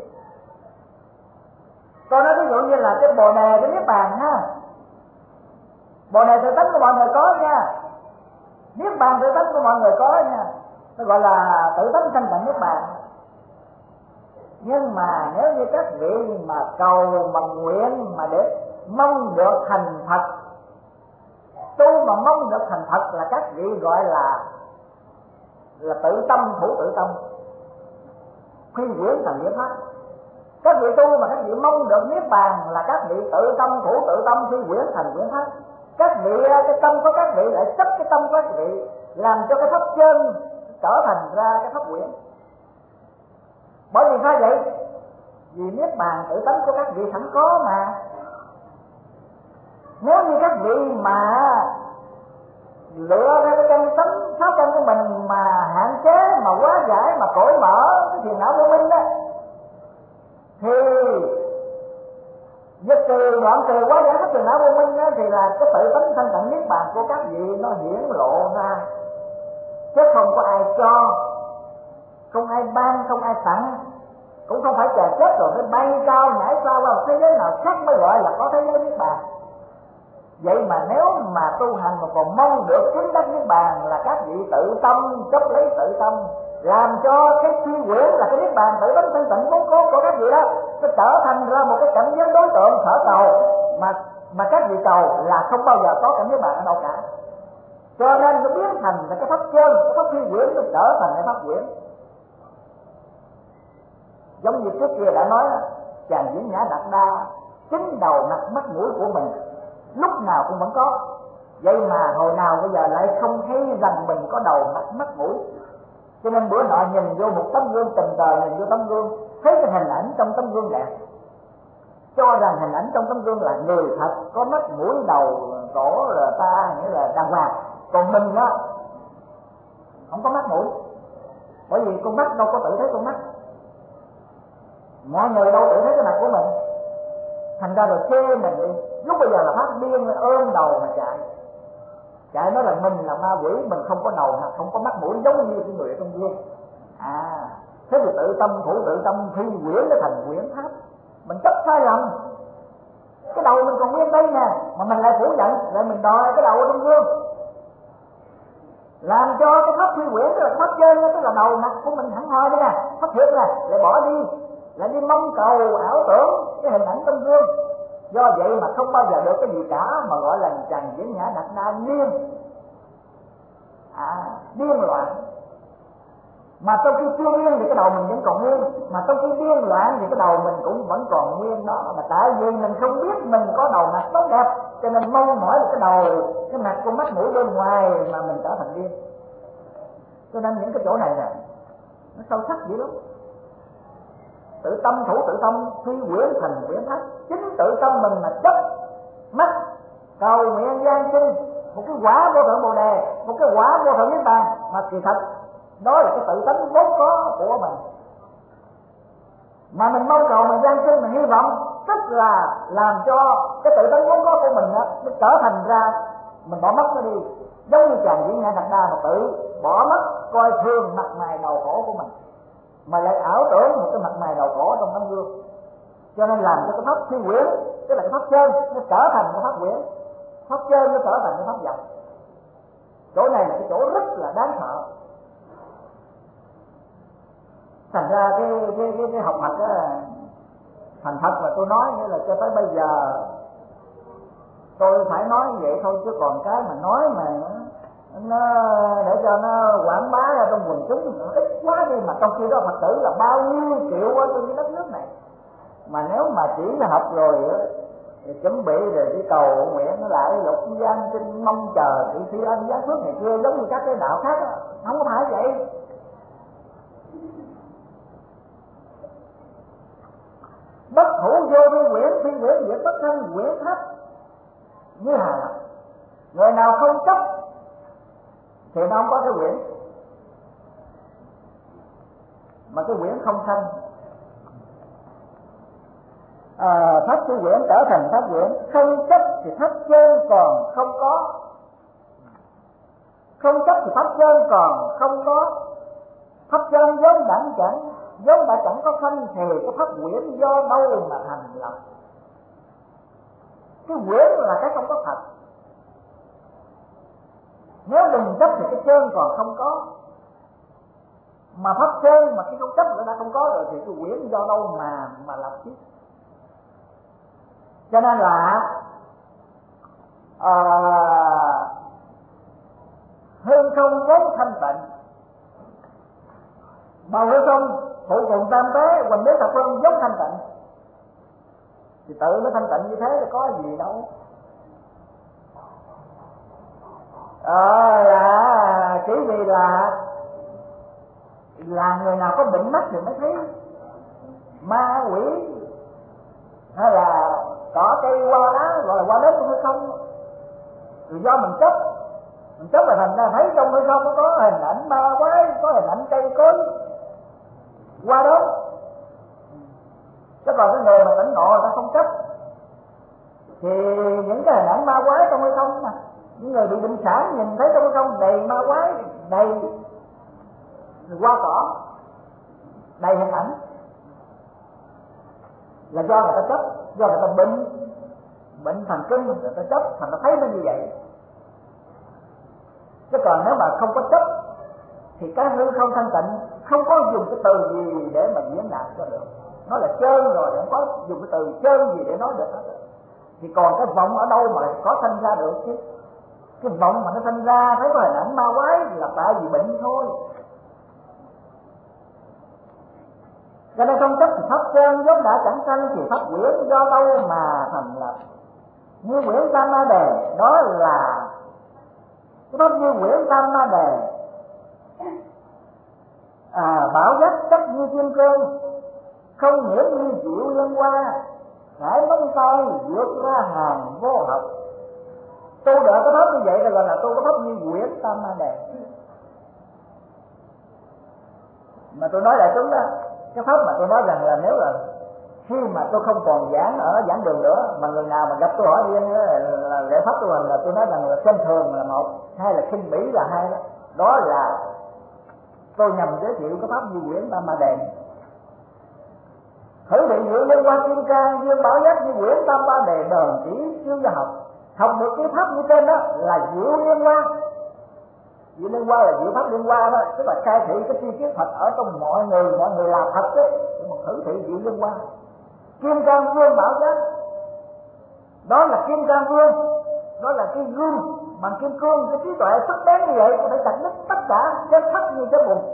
Tôi nói ví dụ như là cái bồ đề, cái niết bàn ha, bồ đề tự tánh của mọi người có nha, niết bàn tự tánh của mọi người có nha, nó gọi là tự tánh thanh tịnh niết bàn. Nhưng mà nếu như các vị mà cầu mà nguyện mà để mong được thành Phật, tu mà mong được thành Phật, là các vị gọi là tự tâm thủ tự tâm, phi quyển thành quyển pháp. Các vị tu mà các vị mong được niết bàn, là các vị tự tâm thủ tự tâm, phi quyển thành quyển pháp. Các vị, cái tâm của các vị lại chấp cái tâm của các vị, làm cho cái pháp chân trở thành ra cái pháp quyển. Bởi vì sao vậy? Vì niết bàn tự tánh của các vị sẵn có mà. Nếu như các vị mà lựa ra cái căn tánh sáu căn của mình mà hạn chế, mà quá giải, mà cởi mở cái phiền não vô minh đó, thì dứt trừ đoạn trừ quá giải cái phiền não vô minh đó, thì là cái tự tánh thanh tịnh niết bàn của các vị nó hiển lộ ra, chứ không có ai cho, không ai ban, không ai tặng, cũng không phải chờ chết rồi phải bay cao nhảy xa qua một thế giới nào khác mới gọi là có thế giới niết bàn. Vậy mà nếu mà tu hành mà còn mong được chứng đắc niết bàn, là các vị tự tâm chấp lấy tự tâm, làm cho cái phi quyển là cái niết bàn tự tánh thanh tịnh vốn có của các vị đó, nó trở thành ra một cái cảnh giới đối tượng sở cầu, mà các vị cầu là không bao giờ có cảm giác bạn ở đâu cả, cho nên nó biến thành là cái pháp chân, cái pháp phi quyển nó trở thành cái pháp quyển. Giống như trước kia đã nói, chàng diễn Nhã Đạt Đa chính đầu mặt mắt mũi của mình lúc nào cũng vẫn có, vậy mà hồi nào bây giờ lại không thấy rằng mình có đầu mặt mắt mũi. Cho nên bữa nọ nhìn vô một tấm gương, tình cờ nhìn vô tấm gương, thấy cái hình ảnh trong tấm gương đẹp, cho rằng hình ảnh trong tấm gương là người thật, có mắt mũi đầu cổ là ta, nghĩa là đàng hoàng. Còn mình đó không có mắt mũi, bởi vì con mắt đâu có tự thấy con mắt, mọi người đâu tự thấy cái mặt của mình, thành ra rồi chê mình đi. Lúc bây giờ là phát điên ôm đầu mà chạy nói là mình là ma quỷ, mình không có đầu, không có mắt mũi giống như cái người ở trong gương. Thế thì tự tâm thủ tự tâm phi quyển nó thành quyển pháp. Mình chấp sai lầm, cái đầu mình còn nguyên đây nè, mà mình lại phủ nhận, lại mình đòi cái đầu ở trong gương, làm cho cái pháp phi quyển tức là pháp chân, tức là đầu mặt của mình hẳn hoi đấy nè, pháp thiệt nè, lại bỏ đi, lại đi mong cầu ảo tưởng cái hình ảnh trong gương. Do vậy mà không bao giờ được cái gì cả, mà gọi là chàng diễn Nhã Đạt Đa điên loạn. Mà trong khi chưa điên thì cái đầu mình vẫn còn nguyên, mà trong khi điên loạn thì cái đầu mình cũng vẫn còn nguyên đó. Mà tại vì mình không biết mình có đầu mặt tốt đẹp, cho nên mong mỏi là cái đầu, cái mặt con mắt mũi bên ngoài mà mình trở thành điên. Cho nên những cái chỗ này nè nó sâu sắc dữ lắm. Tự tâm thủ tự tâm phi quyển thành quyển pháp. Chính tự tâm mình mà chấp mắt cầu nguyện gian sinh một cái quả vô thượng bồ đề, một cái quả vô thượng niết bàn, mà kỳ thật đó là cái tự tánh vốn có của mình. Mà mình mong cầu, mình gian sinh, mình hy vọng, tức là làm cho cái tự tánh vốn có của mình đó, nó trở thành ra mình bỏ mất nó đi. Giống như chàng diễn Nhã Đạt Đa mà tự bỏ mất coi thường mặt mày đầu khổ của mình, mà lại ảo tưởng một cái mặt mày đầu khổ trong tấm gương, cho nên làm cho cái pháp phi quyển, tức là cái pháp chân, nó trở thành cái pháp quyển, pháp chân nó trở thành cái pháp vọng. Chỗ này là cái chỗ rất là đáng sợ. Thành ra cái học Phật đó, thành thật là tôi nói nghĩa là cho tới bây giờ tôi phải nói như vậy thôi, chứ còn cái mà nói mà nó để cho nó quảng bá ra trong quần chúng nó ít quá đi. Mà trong khi đó Phật tử là bao nhiêu triệu ở trên cái đất nước này, mà nếu mà chỉ là học rồi thì chuẩn bị rồi đi cầu nguyện nó lại lục gian sinh mong chờ sự thi ân giá phước này kia giống như các cái đạo khác đó. Không có phải vậy. Bất thủ vô vi quyển, phi quyển diệt bất thân quyển pháp như hà. Người nào không chấp thì nó không có cái quyển, mà cái quyển không thân. Pháp phi quyển trở thành pháp quyển, không chấp thì pháp chân còn không có, không chấp thì pháp chân còn không có. Pháp chân vốn đã chẳng có thân thì cái pháp quyển do đâu mà thành lập. Cái quyển là cái không có thật. Nếu đừng chấp thì cái chân còn không có, mà pháp chân mà cái không chấp nữa đã không có rồi thì cái quyển do đâu mà lập chứ. Cho nên là hương không vốn thanh tịnh, bầu hư không phụ cùng tam tế, hoành đế thập phương vốn thanh tịnh, thì tự nó thanh tịnh như thế thì có gì đâu. Là chỉ vì là người nào có bệnh mắt thì mới thấy ma quỷ, hay là có cây hoa đá gọi là hoa đớt trong hư không, rồi do mình chấp là thành ra thấy trong hư không có hình ảnh ma quái, có hình ảnh cây cối hoa đớt. Chứ còn cái người mà tỉnh ngộ người ta không chấp thì những cái hình ảnh ma quái trong hư không mà những người bị bệnh sản nhìn thấy trong hư không đầy ma quái, đầy hoa cỏ, đầy hình ảnh, là do người ta chấp, do người ta bệnh thần kinh, người ta chấp thành ta thấy nó như vậy. Chứ còn nếu mà không có chấp thì cái hư không thanh tịnh không có dùng cái từ gì để mà diễn đạt cho được. Nó là trơn rồi, không có dùng cái từ trơn gì để nói được hết. thì còn cái vọng ở đâu mà có sanh ra được chứ? Cái vọng mà nó sanh ra thấy có hình ảnh ma quái là tại vì bệnh thôi. Cho nên trong chất thì pháp chân vốn đã chẳng sanh, thì pháp quyển do đâu mà thành lập. Như quyển Tam Ma Đề đó là cái pháp như quyển Tam Ma Đề, bảo giác chất như kim cương, không nhiễm như diệu liên hoa, phải móng tay vượt ra hàng vô học. Tu được cái pháp như vậy gọi là tu cái pháp như quyển Tam Ma Đề. Mà tôi nói lại chúng đó, cái pháp mà tôi nói rằng là nếu là khi mà tôi không còn giảng ở giảng đường nữa, mà người nào mà gặp tôi hỏi riêng là lễ pháp của mình, là tôi nói rằng là xem thường là một, hai là khinh bỉ là hai. Đó là tôi nhằm giới thiệu cái pháp như quyển Tam Ma Đề. Thử bị dự liên quan kim cang dương bảo giác như quyển Tam Ma Đề đờn chỉ siêu gia học. Học được cái pháp như trên đó là diệu liên quan. Diệu liên quan là diệu pháp liên quan đó, tức là khai thị cái chi tiết thật ở trong mọi người làm thật đấy, một thử thị diệu liên quan. Kim cang vương bảo giác, đó là kim cang vương, đó là cái gương bằng kim cương, cái trí tuệ sắc bén như vậy có thể chặt đứt tất cả chết thất như chết bùn.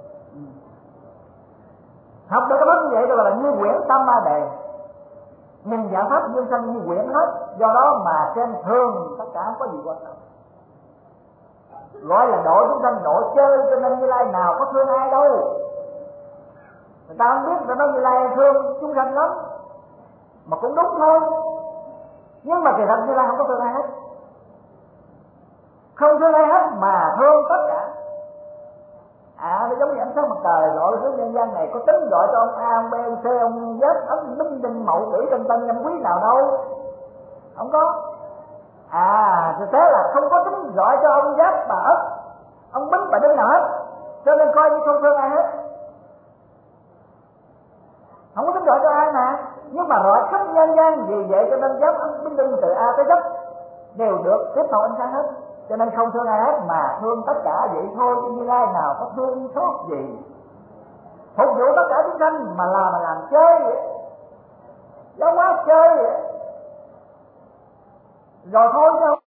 Học được cái pháp như vậy gọi là như quyển Tam Ma Đề. Nhìn dạng pháp dương sanh như quyển hết, do đó mà trên thương tất cả không có gì quan trọng. Gọi là độ chúng sanh độ chơi, cho nên Như Lai nào có thương ai đâu. Người ta không biết, người ta nói Như Lai thương chúng sanh lắm, mà cũng đúng thôi. Nhưng mà kỳ thật Như Lai không có thương ai hết, không thương ai hết mà thương tất cả. Nó giống như ánh sáng mặt trời gọi xuống nhân gian này, có tính gọi cho ông A, ông B, ông C, ông Z, ông Đinh Đinh Mậu Kỷ Tân Tân Nhâm Quý nào đâu, không có. Thực tế là không có tính gọi cho ông Giáp bà Ất, ông Bính bà Đinh nào hết, cho nên coi như không thương ai hết, không có tính gọi cho ai mà. Nhưng mà gọi khắp nhân gian, vì vậy cho nên Giáp Ất Bính Đinh từ A tới Z đều được tiếp thọ ánh sáng hết, cho nên không thương ai hết mà thương tất cả vậy thôi. Chứ Như Lai nào có thương xót gì, phục vụ tất cả chúng sanh mà làm chơi vậy, giáo hóa chơi vậy, rồi thôi chứ không.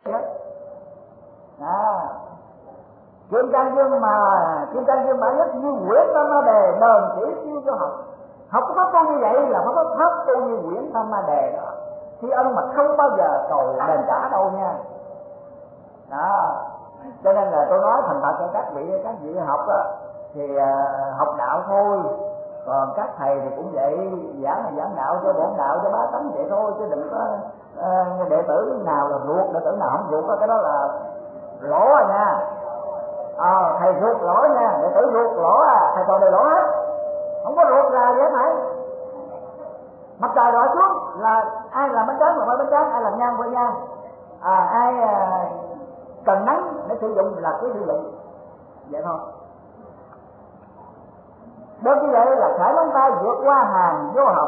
Kim Cang Dương bảo nhất như quyển Tam Ma Đề đờn chỉ siêu cho học. Học cái pháp tu như vậy là pháp tu như quyển Tam Ma Đề đó. Khi ân mà không bao giờ cầu đền trả đâu nha. Đó, cho nên là tôi nói thành thật cho các vị học đó, thì học đạo thôi, còn các thầy thì cũng vậy, giảng đạo cho bổn đạo cho bá tánh vậy thôi, chứ đừng có đệ tử nào là ruột, đệ tử nào không ruột, cái đó là lỗ rồi nha. Thầy ruột lỗ nha, đệ tử ruột lỗ thầy còn đều lỗ hết, không có ruột là dễ phải. Mặt trời đỏ xuống là ai làm bánh tráng là phải bánh tráng, ai làm nhang phải nhang, ai cần nắng để sử dụng là cứ sử dụng vậy thôi. Đơn như vậy là khải móng tay vượt qua hàng vô học.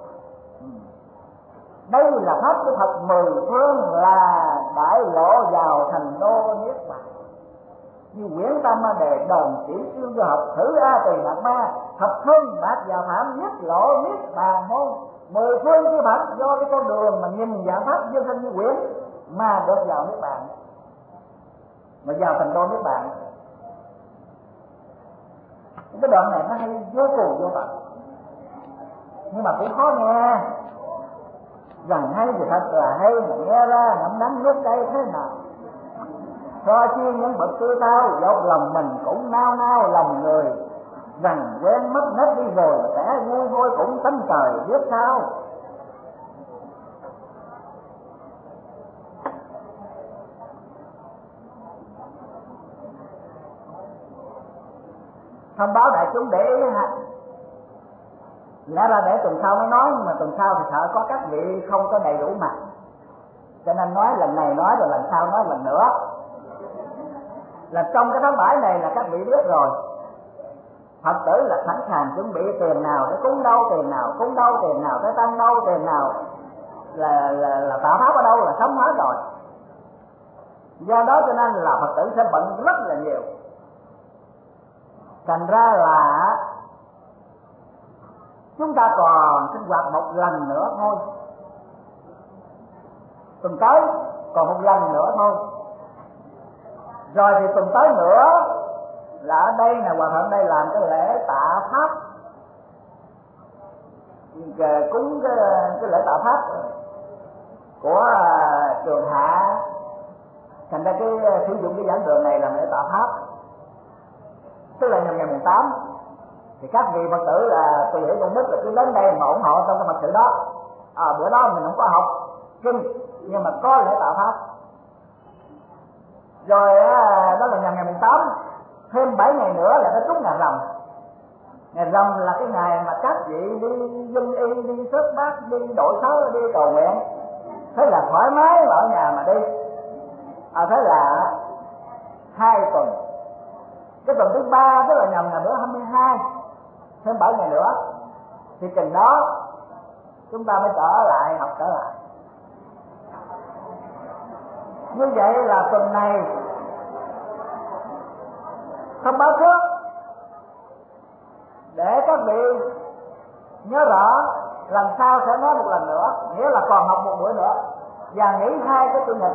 Đây là pháp của Phật mười phương, là đại lộ vào thành đô niết bàn. Như quyển Tam Ma Đề đờn chỉ siêu vô học, thử A Tỳ Đạt Ma, thập phương bát vào thảm nhất lộ niết bàn môn. Mười phương chư Phật do cái con đường mà nhìn dạng pháp dương sanh như quyển mà được vào niết bàn, mà vào thành đô niết bàn. Cái đoạn này nó hay vô cùng vô tận, nhưng mà cũng khó nghe. Rằng hay thì thật là hay, mà nghe ra ngậm đắng nuốt cay thế nào. So chi những bậc tư tao, dốc lòng mình cũng nao nao lòng người. Rằng quen mất nết đi rồi sẽ vui vui cũng tánh trời biết sao. Thông báo đại chúng để ý ha. Lẽ ra để tuần sau mới nói, nhưng mà tuần sau thì sợ có các vị không có đầy đủ mặt, cho nên nói lần này nói rồi lần sau nói lần nữa. Là trong cái tháng 7 này là các vị biết rồi, Phật tử là sẵn sàng chuẩn bị tiền nào để cúng đâu, tiền nào cúng đâu, tiền nào để tăng đâu, tiền nào là tạo pháp ở đâu là sống hết rồi. Do đó cho nên là Phật tử sẽ bận rất là nhiều. Thành ra là chúng ta còn sinh hoạt một lần nữa thôi. tuần tới còn một lần nữa thôi. Rồi thì tuần tới nữa là ở đây nè, hòa thượng đây làm cái lễ tạ pháp, cúng cái lễ tạ pháp của trường Hạ. Thành ra cái sử dụng cái giảng đường này làm lễ tạ pháp, tức là nhằm ngày mùng 8. Thì các vị Phật tử là tùy hỷ công đức là cứ đến đây mà ủng hộ trong cái Phật sự đó. Bữa đó mình không có học kinh nhưng mà có lễ tạ pháp. Rồi đó là nhằm ngày mùng 8, thêm 7 ngày nữa là nó trúng ngày rằm. Ngày rằm là cái ngày mà các vị đi dân y, đi sớt bát, đi đội sớ, đi cầu nguyện, thế là thoải mái ở nhà mà đi. Thế là 2 tuần. Cái tuần thứ 3 tức là nhằm ngày bữa 22, thêm 7 ngày nữa thì chừng đó chúng ta mới trở lại học trở lại. Như vậy là tuần này thông báo trước để các vị nhớ rõ, lần sau sẽ nói một lần nữa, nghĩa là còn học một buổi nữa và nghỉ 2 cái chủ nhật.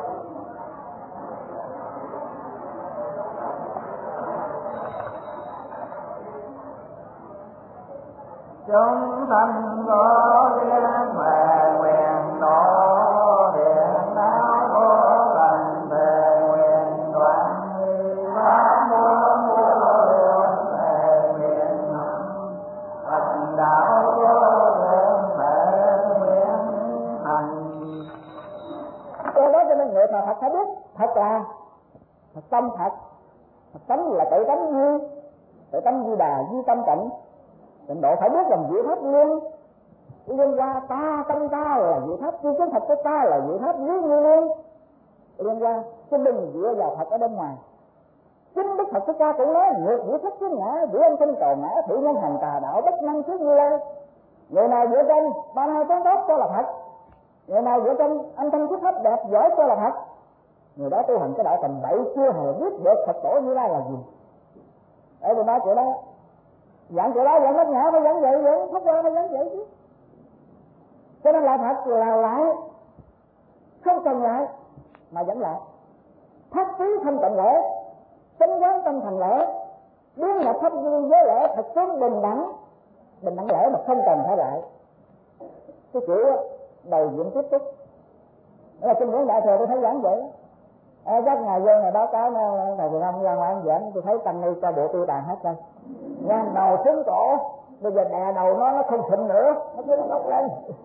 Chúng sanh có duyên về nguyện độ điện não vô lần về nguyện đoạn pháp môn vô lượng về nguyện thành đạo vô lượng về nguyện thành. Cái đó cho nên người thờ Phật phải biết thật là thật tâm thật, thật tánh là tự tánh như tự tánh Di Đà, Di tâm tịnh. Tịnh độ phải biết làm diệu pháp liên qua ta, tâm ta là diệu pháp, chứ thật của ta là diệu pháp dưới như liên qua, chứ đừng dựa vào Phật ở bên ngoài. Chính Đức Phật Thích Ca cũng nói ngược diệu pháp chứ ngã, diệu anh sinh cầu ngã, thử nhân hành tà đạo, bất năng trước Như Lai. Người nào dựa trên ba hai tiếng tốt cho là Phật, người nào dựa trên âm thanh thuyết pháp đẹp giỏi cho là Phật, người đó tu hành cái đạo tầm bậy chưa hề biết được Phật tổ Như Lai là gì. Để tôi nói chuyện đó. Giảng chuyện đó, giảng hết nhã phải giảng vậy, giảng thất qua phải giảng vậy chứ. Cho nên lại thật là lại, không cần lại mà vẫn lại. Thất trí thanh tịnh lễ, tính quán tâm thành lễ, biến nhập pháp duyên với lễ thật xuống bình đẳng lễ mà không cần phải lại. Cái chữ đầu diễn tiếp tục, đó là kinh điển Đại Thừa tôi thấy giảng vậy. Các ngày vô ngày báo cáo thầy Việt Nam ra ngoài giảng, tôi thấy tăng ni cho bộ tiêu tàn hết rồi. Nha, đầu xuống cổ, bây giờ đè đầu nó không thịnh nữa, nó cứ ngóc lên.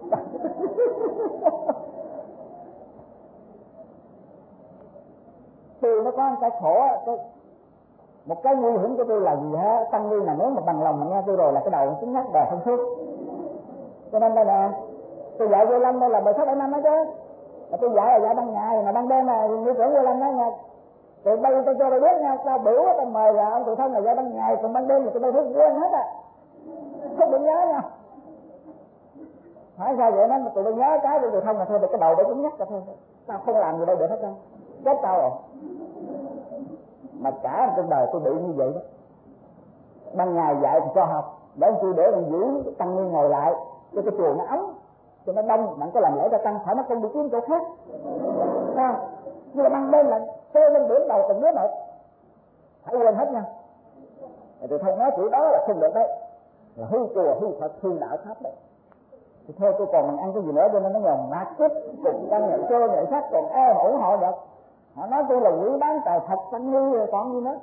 Thì nó có một cái khổ, một cái nguy hiểm của tôi là gì hết, tăng ni là nếu mà bằng lòng mà nghe tôi rồi là cái đầu nó nhắc đè không suốt. Cho nên đây nè, tôi dạy vô Lâm đây là 16-17 năm đó chứ. Mà tôi dạy là dạy ban ngày, mà ban đêm là như trưởng vô Lâm đó nha. Tụi bay tôi cho tôi biết nha, sao biểu tao mời là ông tụi thân là dạy ban ngày, còn ban đêm là tụi bay thức quên hết à. Không bị nhớ nha. Hỏi sao vậy nó, tụi bay nhớ cái tụi thân là thôi, cái đầu để cũng nhắc cho thôi. Tao không làm gì đâu được hết trơn. Chết tao rồi. Mà cả trong đời tôi bị như vậy đó. Ban ngày dạy thì cho học, để tôi để mình giữ tăng ni ngồi lại, cho cái chùa nó ấm, cho nó đông, bạn có làm lễ cho tăng, phải nó không bị kiếm chỗ khác. Sao? Nhưng mà ban đêm là tê lên điểm đầu từng đứa một, phải quên hết nha. Thì thôi nói chữ đó là không được đấy, là hư chùa, hư Phật, hư đạo pháp đấy. Thì thôi tôi còn mình ăn cái gì nữa cho nên nó nhòm mát tiếp, cùng tăng nhận cơ nhận sắc còn mà ủng hộ được. Họ nói tôi là quỷ bán tài thật tăng ni rồi còn gì nữa.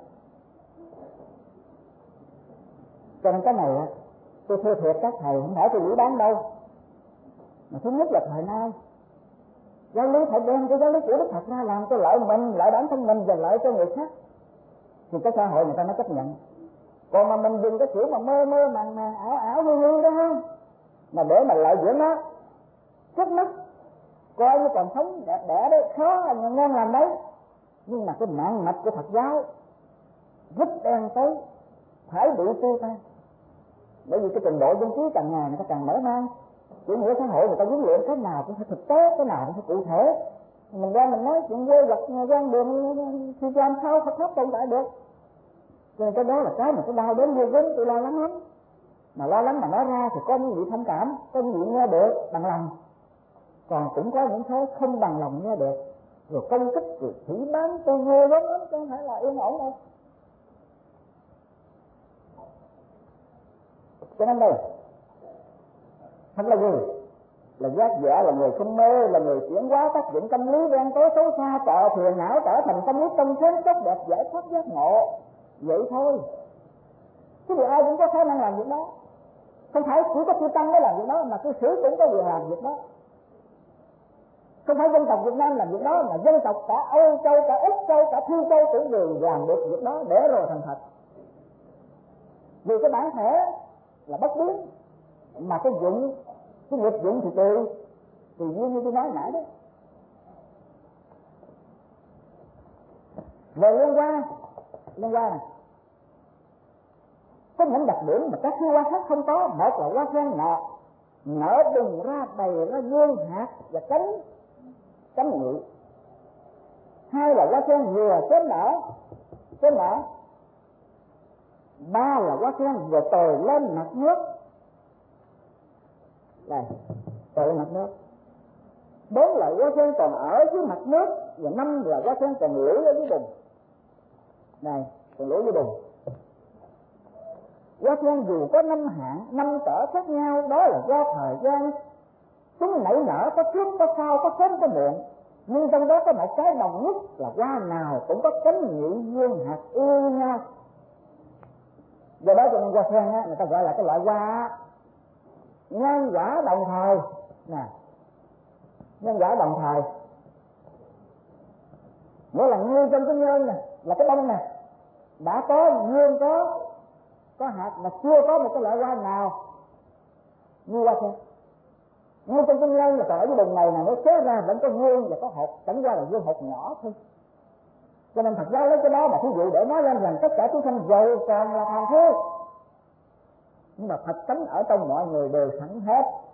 Cho nên cái này tôi thưa thiệt các thầy, không phải tôi quỷ bán đâu. Mà thứ nhất là thời nay giáo lý phải đem cái giáo lý của Đức Phật ra làm cho lợi mình, lợi bản thân mình và lợi cho người khác, thì cái xã hội người ta mới chấp nhận. Còn mà mình dùng cái kiểu mà mơ mơ màng ảo ảo hư hư đó không, mà để mà lợi dưỡng nó trước mắt coi như còn sống đẹp đẽ đấy, khó là ngon làm đấy. Nhưng mà cái mạng mạch của Phật giáo rất đen tới phải bị tiêu tan, bởi vì cái trình độ dân trí càng ngày người ta càng mở mang. Chủ nghĩa xã hội người ta huấn luyện cái nào cũng phải thực tế, cái nào cũng phải cụ thể. Mình ra mình nói chuyện quê vật gian đường thì làm sao Phật pháp tồn tại được. Cho nên cái đó là cái mà tôi đau đến ghê gớm, tôi lo lắng lắm. Mà lo lắng mà nói ra thì có những vị thông cảm, có những vị nghe được bằng lòng. Còn cũng có những thế không bằng lòng nghe được, rồi công kích, rồi phỉ báng tôi ghê lắm, chứ không phải là yên ổn đâu. Cho nên đây thật là gì? Là giác giả, là người không mê, là người chuyển hóa tác dụng tâm lý đen tối xấu xa, trợ thiền não trở thành tâm lý trong sáng tốt đẹp, giải thoát giác ngộ. Vậy thôi. Chứ vì ai cũng có khả năng làm việc đó. Không phải chỉ có chư tăng mới làm việc đó, mà cư sĩ cũng có quyền làm việc đó. Không phải dân tộc Việt Nam làm việc đó, mà dân tộc cả Âu Châu, cả Úc Châu, cả Thư Châu cũng đều làm được việc đó để rồi thành thật. Vì cái bản thể là bất biến, mà cái dụng, cái nghiệp dụng thì tùy duyên như tôi nói nãy đó. Về liên quan này, có những đặc điểm mà các hoa khác không có. Một là hoa sen nở bùng ra đầy ra dương hạt và cánh nhụy. Hai là hoa sen vừa sớm nở. Ba là hoa sen vừa tồi lên mặt nước. Đây, tồi lên mặt nước. Bốn là hoa sen còn ở dưới mặt nước. Và năm là hoa sen còn lủi ở dưới bùn. Này, còn lủi dưới bùn. Hoa sen dù có năm hạng, năm cỡ khác nhau, đó là do thời gian chúng nảy nở, có trước có sau, có sớm có muộn. Nhưng trong đó có một cái đồng nhất là hoa nào cũng có cánh nhụy dương hạt y nhau. Do đó cho nên hoa sen á, người ta gọi là cái loại hoa nhân quả đồng thời nè, nhân quả đồng thời. Nghĩa là như trong cái nhân nè, là cái bông nè, đã có dương có hạt mà chưa có một cái loại hoa nào như hoa sen. Như trong cái nhân là còn ở dưới bùn này nó xé ra vẫn có dương và có hột, chẳng qua là dương hột nhỏ thôi. Cho nên thật ra lấy cái đó mà thí dụ để nói lên rằng tất cả chúng sanh giàu còn là phàm phu, nhưng mà thật tánh ở trong mọi người đều sẵn hết.